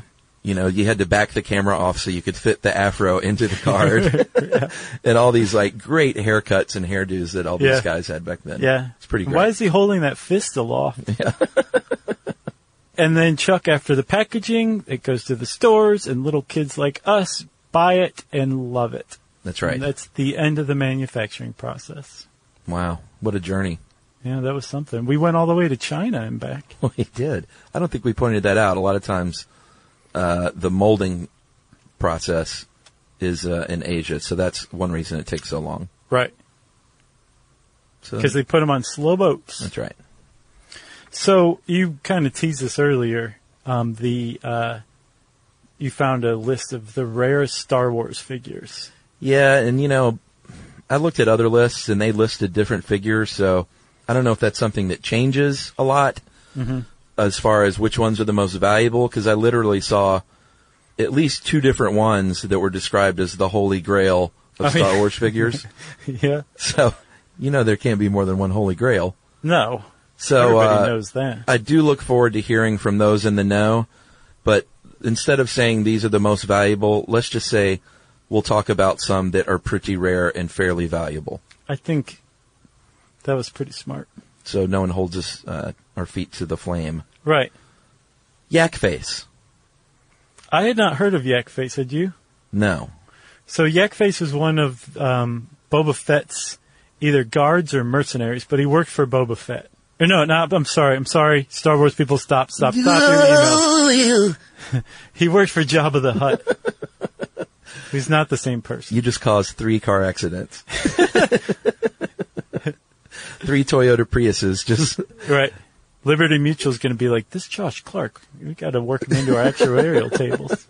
You had to back the camera off so you could fit the afro into the card. And all these like great haircuts and hairdos that all these guys had back then. Yeah. It's pretty great. Why is he holding that fist aloft? Yeah. And then Chuck, after the packaging, it goes to the stores and little kids like us buy it and love it. That's right. And that's the end of the manufacturing process. Wow. What a journey. Yeah, that was something. We went all the way to China and back. We did. I don't think we pointed that out. A lot of times, the molding process is in Asia, so that's one reason it takes so long. Right. Because they put them on slow boats. That's right. So you kind of teased this earlier. You found a list of the rarest Star Wars figures. Yeah, and I looked at other lists, and they listed different figures, so I don't know if that's something that changes a lot as far as which ones are the most valuable, because I literally saw at least 2 different ones that were described as the holy grail of Star Wars figures. Yeah. So, there can't be more than one holy grail. No. So everybody knows that. I do look forward to hearing from those in the know, but instead of saying these are the most valuable, let's just say we'll talk about some that are pretty rare and fairly valuable. I think that was pretty smart. So no one holds us our feet to the flame. Right. Yak Face. I had not heard of Yak Face, had you? No. So Yak Face was one of Boba Fett's either guards or mercenaries, but he worked for Boba Fett. Or no, I'm sorry. Star Wars people, stop your emails. He worked for Jabba the Hutt. He's not the same person. You just caused 3 car accidents. 3 Toyota Priuses just... Right. Liberty Mutual's going to be like, this Josh Clark, we got to work him into our actuarial tables.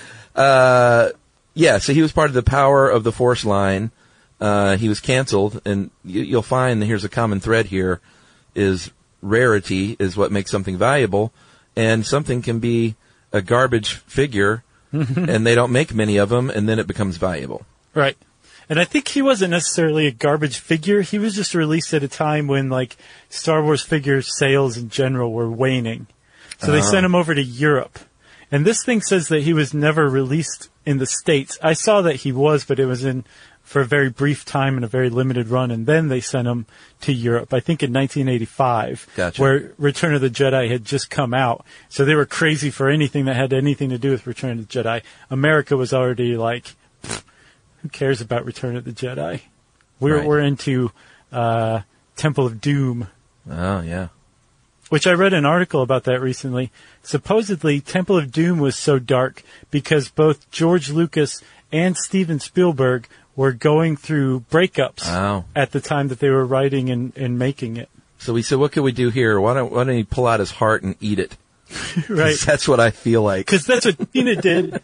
Yeah, so he was part of the Power of the Force line. He was canceled, and you'll find that here's a common thread here, is rarity is what makes something valuable, and something can be a garbage figure, and they don't make many of them, and then it becomes valuable. Right. And I think he wasn't necessarily a garbage figure. He was just released at a time when, like, Star Wars figure sales in general were waning. So they sent him over to Europe. And this thing says that he was never released in the States. I saw that he was, but it was for a very brief time and a very limited run, and then they sent him to Europe, I think in 1985, Gotcha. Where Return of the Jedi had just come out. So they were crazy for anything that had anything to do with Return of the Jedi. America was already like, who cares about Return of the Jedi? We're into Temple of Doom. Oh, yeah. Which I read an article about that recently. Supposedly, Temple of Doom was so dark because both George Lucas and Steven Spielberg were going through breakups at the time that they were writing and making it. So we said, what can we do here? Why don't he pull out his heart and eat it? Right. That's what I feel like. Because that's what Tina did.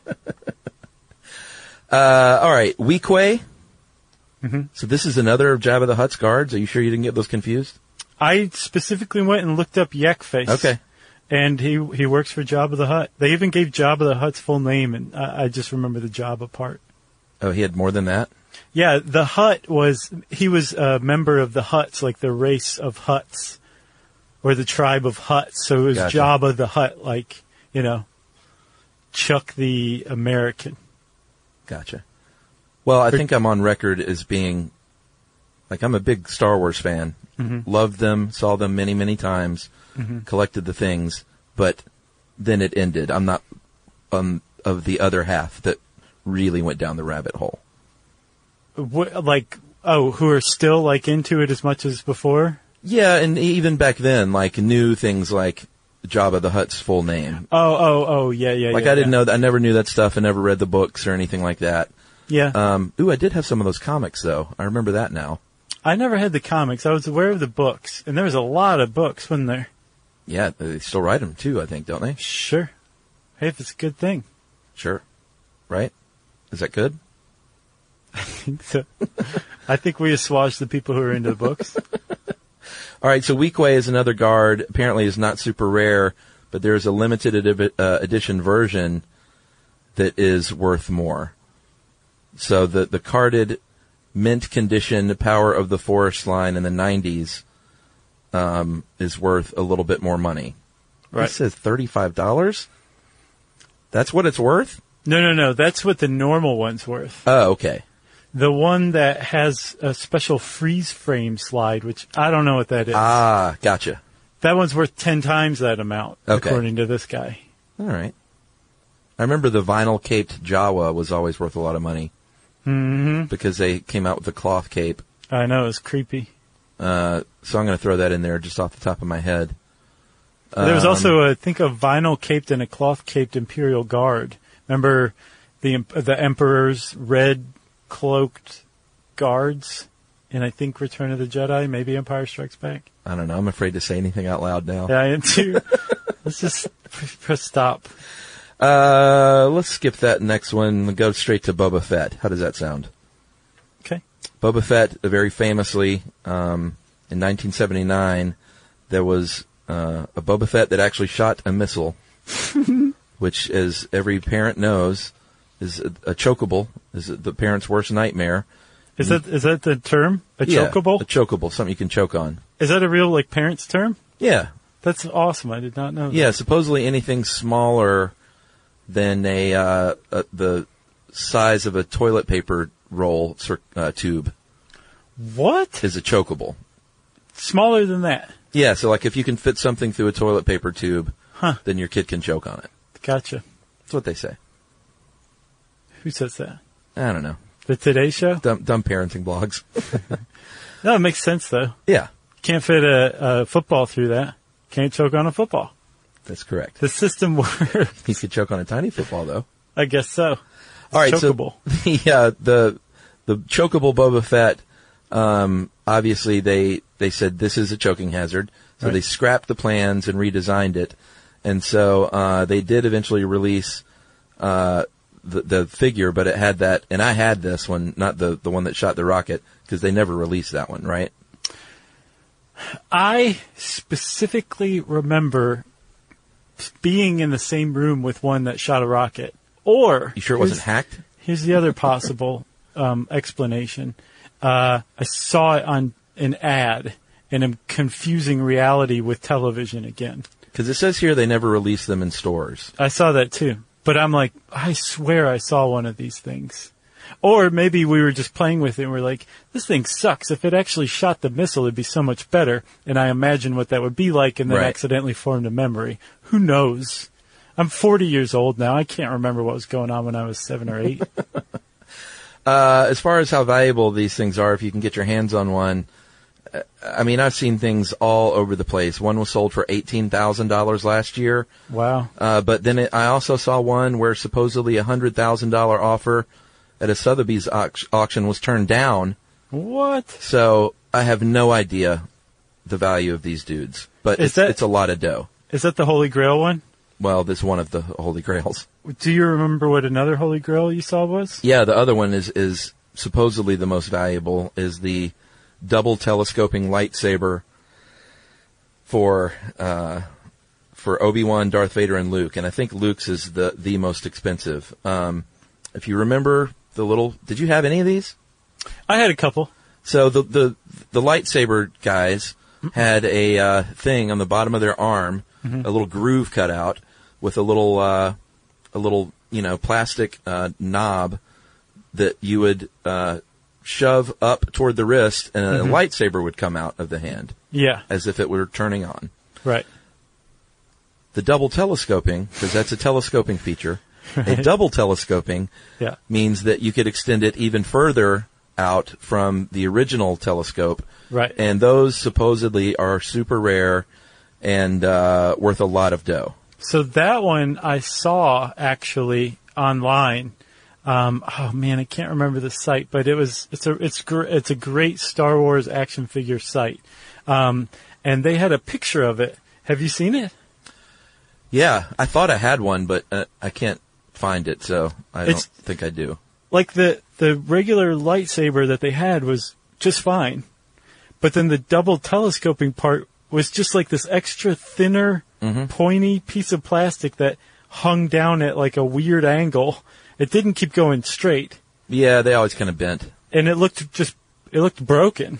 All right, Weequay. Mm-hmm. So this is another of Jabba the Hutt's guards. Are you sure you didn't get those confused? I specifically went and looked up Yak Face. Okay. And he works for Jabba the Hutt. They even gave Jabba the Hutt's full name, and I just remember the Jabba part. Oh, he had more than that? Yeah, the Hutt he was a member of the Hutts, like the race of Hutts, or the tribe of Hutts. So it was Gotcha. Jabba the Hutt, like, Chuck the American. Gotcha. Well, I think I'm on record as being, like, I'm a big Star Wars fan. Mm-hmm. Loved them, saw them many, many times, collected the things, but then it ended. I'm not of the other half that really went down the rabbit hole. Who are still, like, into it as much as before? Yeah, and even back then, like, knew things like Jabba the Hutt's full name. Yeah. Like, I didn't know that. I never knew that stuff. I never read the books or anything like that. Yeah. I did have some of those comics, though. I remember that now. I never had the comics. I was aware of the books, and there was a lot of books, wasn't there? Yeah, they still write them, too, I think, don't they? Sure. Hey, if it's a good thing. Sure. Right? Is that good? I think so. I think we assuage the people who are into the books. All right, so Weequay is another guard. Apparently is not super rare, but there's a limited edition version that is worth more. So the carded, mint condition Power of the Force line in the 90s is worth a little bit more money. Right. It says $35? That's what it's worth? No. That's what the normal one's worth. Oh, okay. The one that has a special freeze frame slide, which I don't know what that is. Ah, gotcha. That one's worth 10 times that amount, Okay. according to this guy. All right. I remember the vinyl caped Jawa was always worth a lot of money. Mm-hmm. Because they came out with the cloth cape. I know, it's creepy. So I'm going to throw that in there just off the top of my head. There was also, I think, a vinyl caped and a cloth caped Imperial Guard. Remember the Emperor's red cloaked guards in, I think, Return of the Jedi, maybe Empire Strikes Back? I don't know. I'm afraid to say anything out loud now. Yeah, I am too. Let's just press stop. Let's skip that next one and go straight to Boba Fett. How does that sound? Okay. Boba Fett, very famously, in 1979, there was a Boba Fett that actually shot a missile, which, as every parent knows, is a chokeable, is the parent's worst nightmare. Is that the term? A chokeable? A chokeable, something you can choke on. Is that a real, parent's term? Yeah. That's awesome. I did not know that. Yeah, supposedly anything smaller than the size of a toilet paper roll tube What? is a chokeable. Smaller than that? Yeah, so if you can fit something through a toilet paper tube, Huh. then your kid can choke on it. Gotcha. That's what they say. Who says that? I don't know. The Today Show? Dumb parenting blogs. No, it makes sense, though. Yeah, Can't fit a football through that. Can't choke on a football. that's correct. The system works. You could choke on a tiny football, though. I guess so. It's All right, chokeable. so the chokeable Boba Fett, obviously they said this is a choking hazard, so Right. they scrapped the plans and redesigned it, and so they did eventually release the figure, but it had that, and I had this one, not the one that shot the rocket, because they never released that one, right? I specifically remember being in the same room with one that shot a rocket. Or You sure it wasn't hacked? Here's the other possible explanation. I saw it on an ad, and I'm confusing reality with television again. Because it says here they never released them in stores. I saw that too. But I'm like, I swear I saw one of these things. Or maybe we were just playing with it and we're like, this thing sucks. If it actually shot the missile, it'd be so much better. And I imagine what that would be like and then Right. accidentally formed a memory. Who knows? I'm 40 years old now. I can't remember what was going on when I was 7 or 8. As far as how valuable these things are, if you can get your hands on one, I mean, I've seen things all over the place. One was sold for $18,000 last year. Wow. But then I also saw one where supposedly a $100,000 offer at a Sotheby's auction was turned down. What? So I have no idea the value of these dudes. But Is that- it's a lot of dough. Is that the Holy Grail one? Well, this is one of the Holy Grails. Do you remember what another Holy Grail you saw was? Yeah, the other one is supposedly the most valuable, is the double telescoping lightsaber for Obi-Wan, Darth Vader, and Luke. And I think Luke's is the most expensive. If you remember did you have any of these? I had a couple. So the lightsaber guys had a thing on the bottom of their arm, a little groove cut out with a little plastic knob that you would shove up toward the wrist, and a lightsaber would come out of the hand Yeah. as if it were turning on. Right. The double telescoping, because that's a telescoping feature, a double telescoping Yeah. means that you could extend it even further out from the original telescope. Right. And those supposedly are super rare and worth a lot of dough. So that one I saw actually online. Oh man, I can't remember the site, but it's a great Star Wars action figure site. And they had a picture of it. Have you seen it? Yeah, I thought I had one, but I can't find it, so I don't think I do. Like the regular lightsaber that they had was just fine. But then the double telescoping part was just like this extra thinner, pointy piece of plastic that hung down at like a weird angle. It didn't keep going straight. Yeah, they always kind of bent. And it looked broken.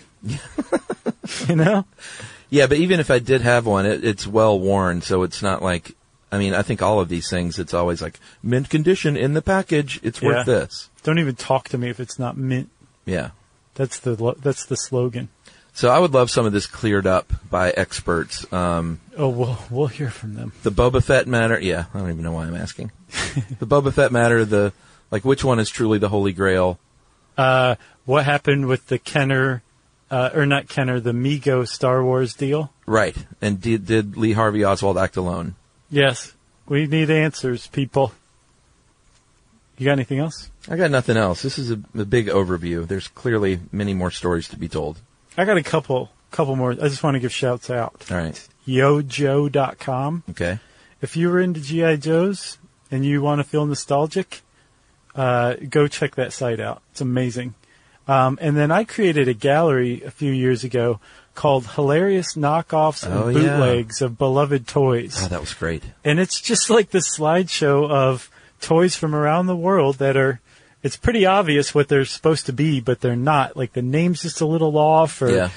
You know? Yeah, but even if I did have one, it's well worn, so it's not like, I mean, I think all of these things, it's always like mint condition in the package. It's worth this. Don't even talk to me if it's not mint. Yeah. That's the slogan. So I would love some of this cleared up by experts. We'll hear from them. The Boba Fett matter. Yeah, I don't even know why I'm asking. The Boba Fett matter. Which one is truly the Holy Grail? What happened with the Kenner, the Mego Star Wars deal? Right. And did Lee Harvey Oswald act alone? Yes. We need answers, people. You got anything else? I got nothing else. This is a big overview. There's clearly many more stories to be told. I got a couple more. I just want to give shouts out. All right. Yojo.com. Okay. If you were into G.I. Joes and you want to feel nostalgic, go check that site out. It's amazing. And then I created a gallery a few years ago called Hilarious Knockoffs and Bootlegs of Beloved Toys. Oh, that was great. And it's just like this slideshow of toys from around the world that are, it's pretty obvious what they're supposed to be, but they're not. Like the name's just a little off, or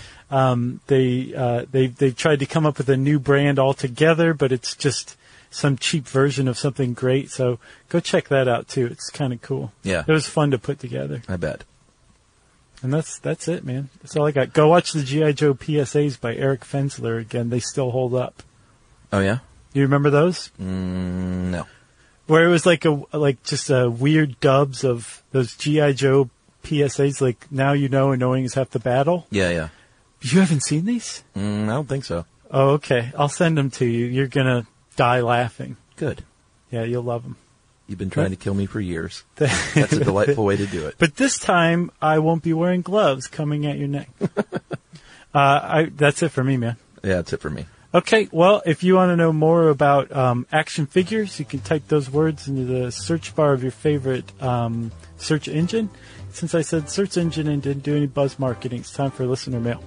they've tried to come up with a new brand altogether, but it's just some cheap version of something great. So go check that out too. It's kind of cool. Yeah. It was fun to put together. I bet. And that's it, man. That's all I got. Go watch the G.I. Joe PSAs by Eric Fensler again. They still hold up. Oh, yeah? You remember those? No. Where it was just weird dubs of those G.I. Joe PSAs, like Now You Know and Knowing Is Half the Battle. Yeah. You haven't seen these? I don't think so. Oh, okay. I'll send them to you. You're going to die laughing. Good. Yeah, you'll love them. You've been trying to kill me for years. That's a delightful way to do it. But this time, I won't be wearing gloves coming at your neck. That's it for me, man. Yeah, that's it for me. Okay, well, if you want to know more about action figures, you can type those words into the search bar of your favorite search engine. Since I said search engine and didn't do any buzz marketing, it's time for listener mail.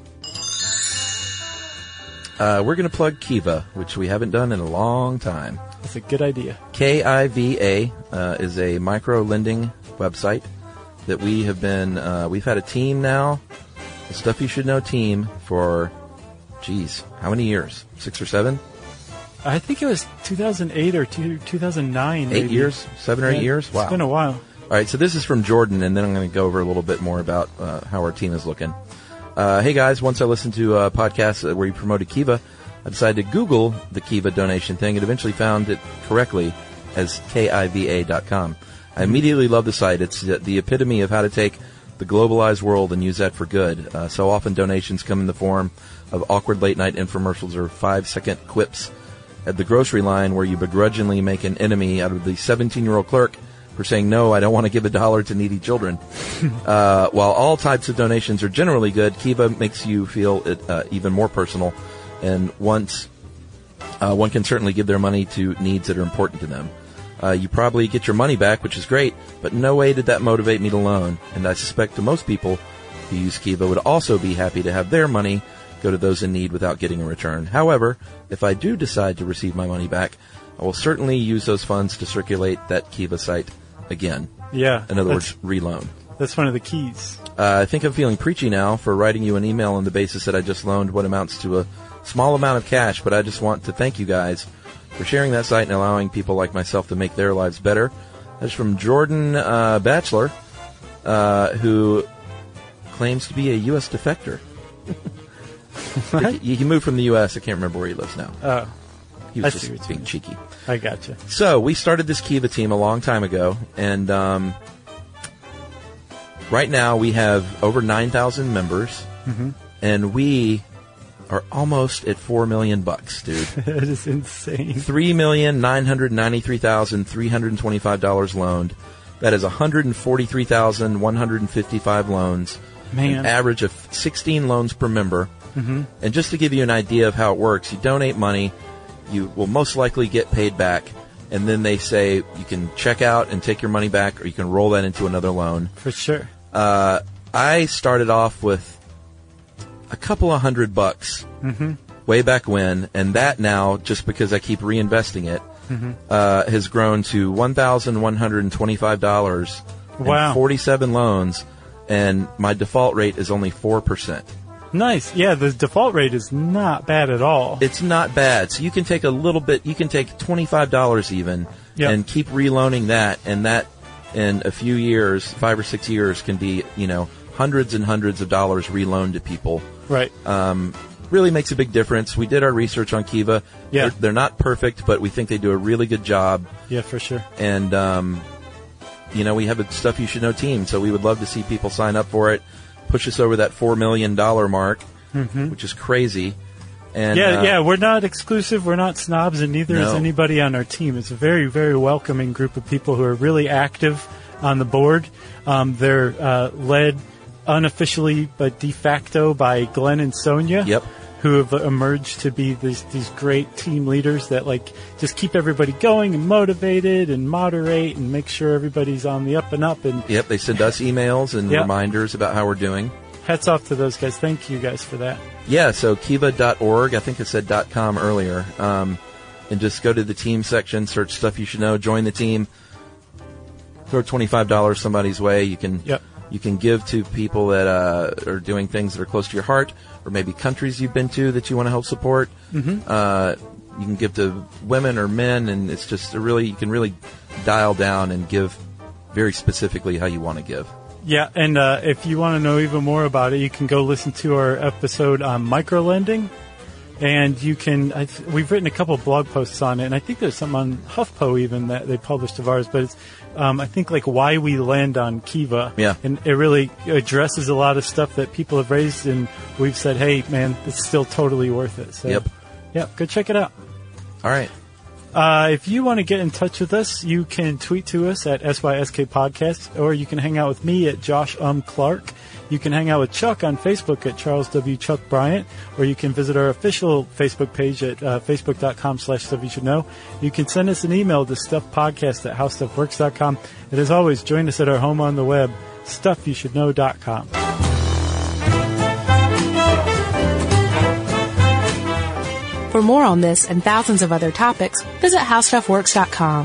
We're going to plug Kiva, which we haven't done in a long time. That's a good idea. KIVA is a micro-lending website that we have been, we've had a team now, the Stuff You Should Know team for, how many years? 6 or 7? I think it was 2008 or 2009. 8 years? 7 or 8 years? Wow. It's been a while. All right, so this is from Jordan, and then I'm going to go over a little bit more about how our team is looking. Hey, guys, once I listened to a podcast where you promoted Kiva, I decided to Google the Kiva donation thing and eventually found it correctly as KIVA.com. I immediately love the site. It's the epitome of how to take the globalized world and use that for good. So often donations come in the form of awkward late-night infomercials or 5-second quips at the grocery line where you begrudgingly make an enemy out of the 17-year-old clerk for saying, no, I don't want to give $1 to needy children. While all types of donations are generally good, Kiva makes you feel it even more personal. And once one can certainly give their money to needs that are important to them. You probably get your money back, which is great, but no way did that motivate me to loan. And I suspect to most people who use Kiva would also be happy to have their money go to those in need without getting a return. However, if I do decide to receive my money back, I will certainly use those funds to circulate that Kiva site again. Yeah. In other words, reloan. That's one of the keys. I think I'm feeling preachy now for writing you an email on the basis that I just loaned what amounts to a small amount of cash, but I just want to thank you guys for sharing that site and allowing people like myself to make their lives better. That's from Jordan Batchelor, who claims to be a U.S. defector. He moved from the U.S. I can't remember where he lives now. Oh. He was just being cheeky. I gotcha. So we started this Kiva team a long time ago, and right now we have over 9,000 members, and we are almost at $4 million, dude. That is insane. $3,993,325 loaned. That is 143,155 loans. Man. An average of 16 loans per member. And just to give you an idea of how it works, you donate money, you will most likely get paid back, and then they say you can check out and take your money back, or you can roll that into another loan. For sure. I started off with a couple of $100 way back when, and that now, just because I keep reinvesting it, has grown to $1,125 Wow. and 47 loans, and my default rate is only 4%. Nice. Yeah, the default rate is not bad at all. It's not bad. So you can take a little bit, you can take $25 even, and keep reloaning that, and that in a few years, 5 or 6 years, can be, hundreds and hundreds of dollars reloaned to people. Right. Really makes a big difference. We did our research on Kiva. Yeah. They're not perfect, but we think they do a really good job. Yeah, for sure. And, we have a Stuff You Should Know team, so we would love to see people sign up for it, push us over that $4 million mark, which is crazy. And we're not exclusive, we're not snobs, and neither is anybody on our team. It's a very, very welcoming group of people who are really active on the board. They're led unofficially but de facto by Glenn and Sonia. Yep. Who have emerged to be these great team leaders that just keep everybody going and motivated and moderate and make sure everybody's on the up and up. And yep, they send us emails and reminders about how we're doing. Hats off to those guys. Thank you guys for that. Yeah, so kiva.org, I think I said .com earlier, and just go to the team section, search Stuff You Should Know, join the team, throw $25 somebody's way. You can give to people that are doing things that are close to your heart, or maybe countries you've been to that you want to help support. You can give to women or men, and it's just you can really dial down and give very specifically how you want to give. Yeah, and if you want to know even more about it, you can go listen to our episode on microlending. And you can, we've written a couple of blog posts on it, and I think there's some on HuffPo even that they published of ours, but it's, I think why we land on Kiva. Yeah. And it really addresses a lot of stuff that people have raised, and we've said, hey, man, it's still totally worth it. So, go check it out. All right. If you want to get in touch with us, you can tweet to us at SYSK Podcast, or you can hang out with me at Josh Clark. You can hang out with Chuck on Facebook at Charles W. Chuck Bryant, or you can visit our official Facebook page at facebook.com/Stuff You Should Know. You can send us an email to stuffpodcast@howstuffworks.com. And as always, join us at our home on the web, stuffyoushouldknow.com. For more on this and thousands of other topics, visit howstuffworks.com.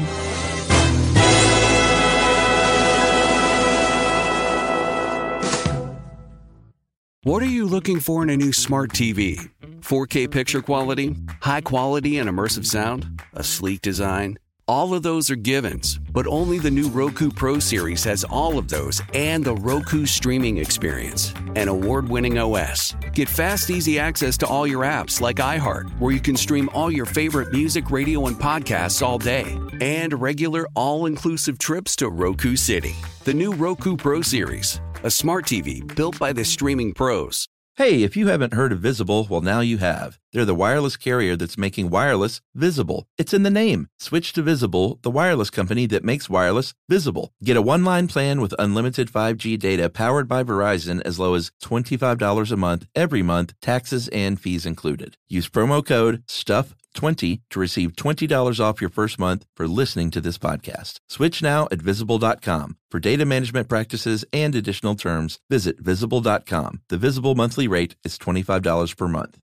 What are you looking for in a new smart TV? 4K picture quality? High quality and immersive sound? A sleek design? All of those are givens, but only the new Roku Pro Series has all of those and the Roku streaming experience, an award-winning OS. Get fast, easy access to all your apps like iHeart, where you can stream all your favorite music, radio, and podcasts all day, and regular all-inclusive trips to Roku City. The new Roku Pro Series, a smart TV built by the streaming pros. Hey, if you haven't heard of Visible, well, now you have. They're the wireless carrier that's making wireless visible. It's in the name. Switch to Visible, the wireless company that makes wireless visible. Get a one-line plan with unlimited 5G data powered by Verizon as low as $25 a month, every month, taxes and fees included. Use promo code STUFF20 to receive $20 off your first month for listening to this podcast. Switch now at Visible.com. For data management practices and additional terms, visit Visible.com. The Visible monthly rate is $25 per month.